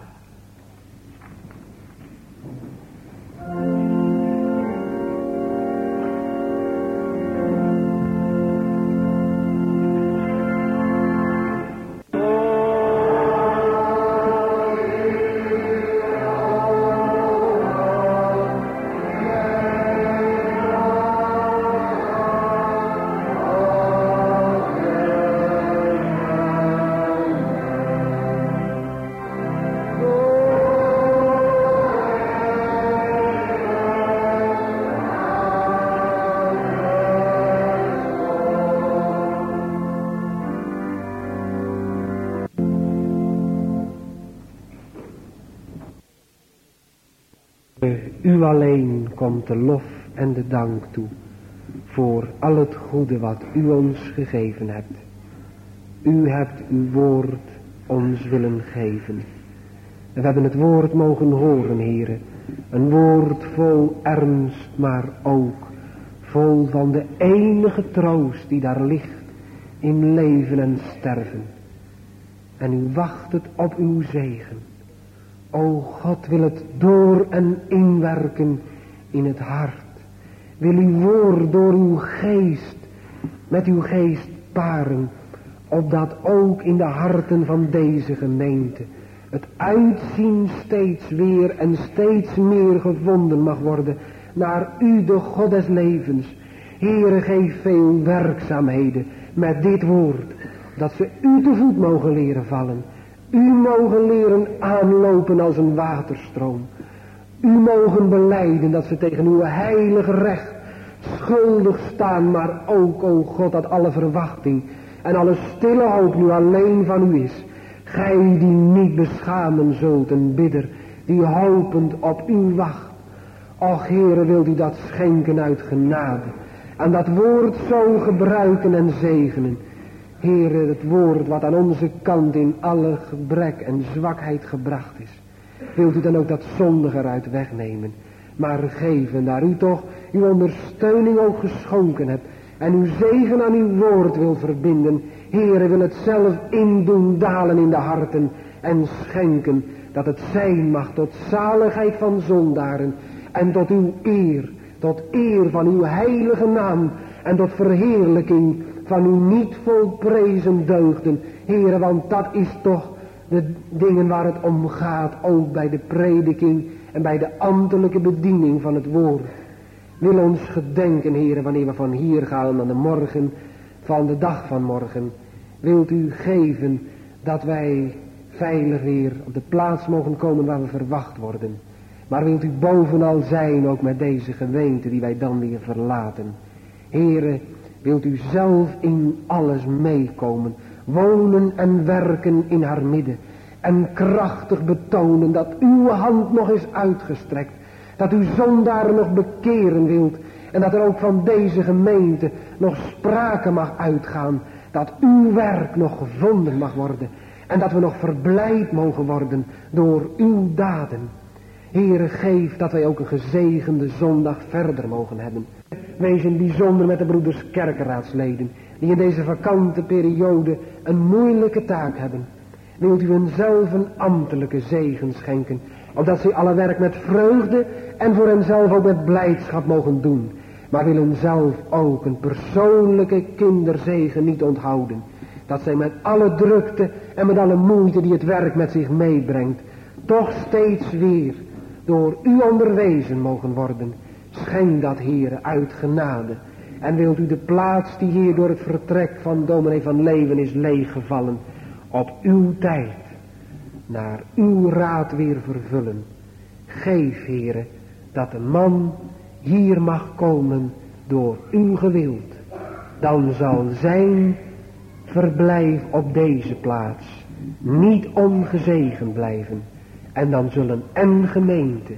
U alleen komt de lof en de dank toe voor al het goede wat u ons gegeven hebt. U hebt uw woord ons willen geven. En we hebben het woord mogen horen, Heere. Een woord vol ernst, maar ook vol van de enige troost die daar ligt in leven en sterven. En u wacht het op uw zegen. O God, wil het door en inwerken in het hart. Wil uw woord door uw geest, met uw geest paren, opdat ook in de harten van deze gemeente het uitzien steeds weer en steeds meer gevonden mag worden naar u, de God des levens. Heere, geef veel werkzaamheden met dit woord, dat ze u te voet mogen leren vallen. U mogen leren aanlopen als een waterstroom. U mogen belijden dat ze tegen uw heilige recht schuldig staan. Maar ook, o God, dat alle verwachting en alle stille hoop nu alleen van u is. Gij die niet beschamen zult, een bidder die hopend op u wacht. Och Heere, wilt u dat schenken uit genade. En dat woord zo gebruiken en zegenen. Heere, het woord wat aan onze kant in alle gebrek en zwakheid gebracht is. Wilt u dan ook dat zondige eruit wegnemen. Maar geven daar u toch uw ondersteuning ook geschonken hebt. En uw zegen aan uw woord wil verbinden. Heere, wil het zelf indoen dalen in de harten. En schenken dat het zijn mag tot zaligheid van zondaren. En tot uw eer, tot eer van uw heilige naam. En tot verheerlijking van uw niet volprezen deugden. Heere, want dat is toch de dingen waar het om gaat. Ook bij de prediking en bij de ambtelijke bediening van het woord. Wil ons gedenken, Heere, wanneer we van hier gaan aan de morgen van de dag van morgen. Wilt u geven dat wij veilig weer op de plaats mogen komen waar we verwacht worden. Maar wilt u bovenal zijn ook met deze gemeente die wij dan weer verlaten. Heere, wilt u zelf in alles meekomen, wonen en werken in haar midden. En krachtig betonen dat uw hand nog is uitgestrekt. Dat u zondaren nog bekeren wilt. En dat er ook van deze gemeente nog sprake mag uitgaan. Dat uw werk nog gevonden mag worden. En dat we nog verblijd mogen worden door uw daden. Heere, geef dat wij ook een gezegende zondag verder mogen hebben. Wees in bijzonder met de broeders kerkenraadsleden, die in deze vakante periode een moeilijke taak hebben. Wilt u hen zelf een ambtelijke zegen schenken, opdat zij alle werk met vreugde en voor henzelf ook met blijdschap mogen doen. Maar wil hen zelf ook een persoonlijke kinderzegen niet onthouden. Dat zij met alle drukte en met alle moeite die het werk met zich meebrengt, toch steeds weer door u onderwezen mogen worden. Schenk dat, Heere, uit genade. En wilt u de plaats die hier door het vertrek van dominee van Leven is leeggevallen, op uw tijd, naar uw raad weer vervullen. Geef, Heere, dat de man hier mag komen door uw gewild. Dan zal zijn verblijf op deze plaats niet ongezegend blijven. En dan zullen en gemeente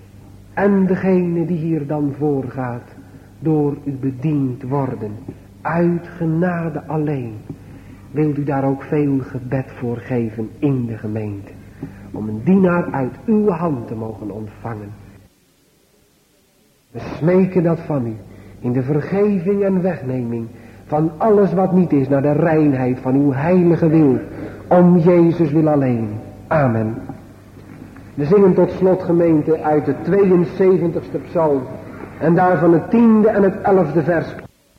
en degene die hier dan voorgaat door u bediend worden. Uit genade alleen. Wilt u daar ook veel gebed voor geven in de gemeente. Om een dienaar uit uw hand te mogen ontvangen. We smeken dat van u. In de vergeving en wegneming van alles wat niet is naar de reinheid van uw heilige wil, om Jezus wil alleen. Amen. We zingen tot slot, gemeente, uit de tweeënzeventigste psalm en daarvan het tiende en het elfde vers.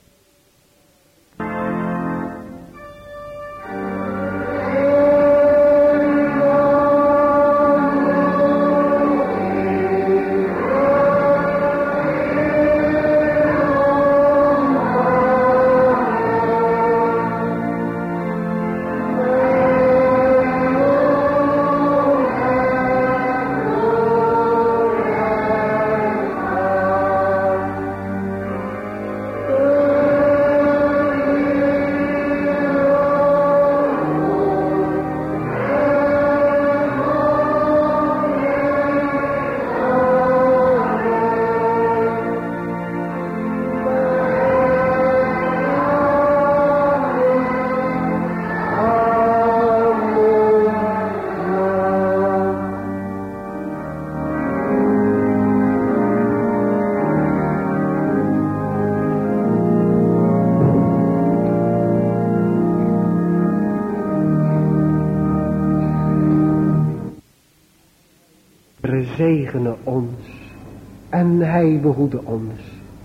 Zegene ons en hij behoede ons.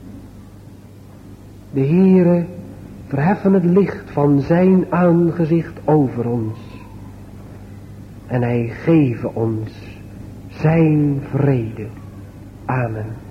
De Heere verheffen het licht van zijn aangezicht over ons en hij geven ons zijn vrede. Amen.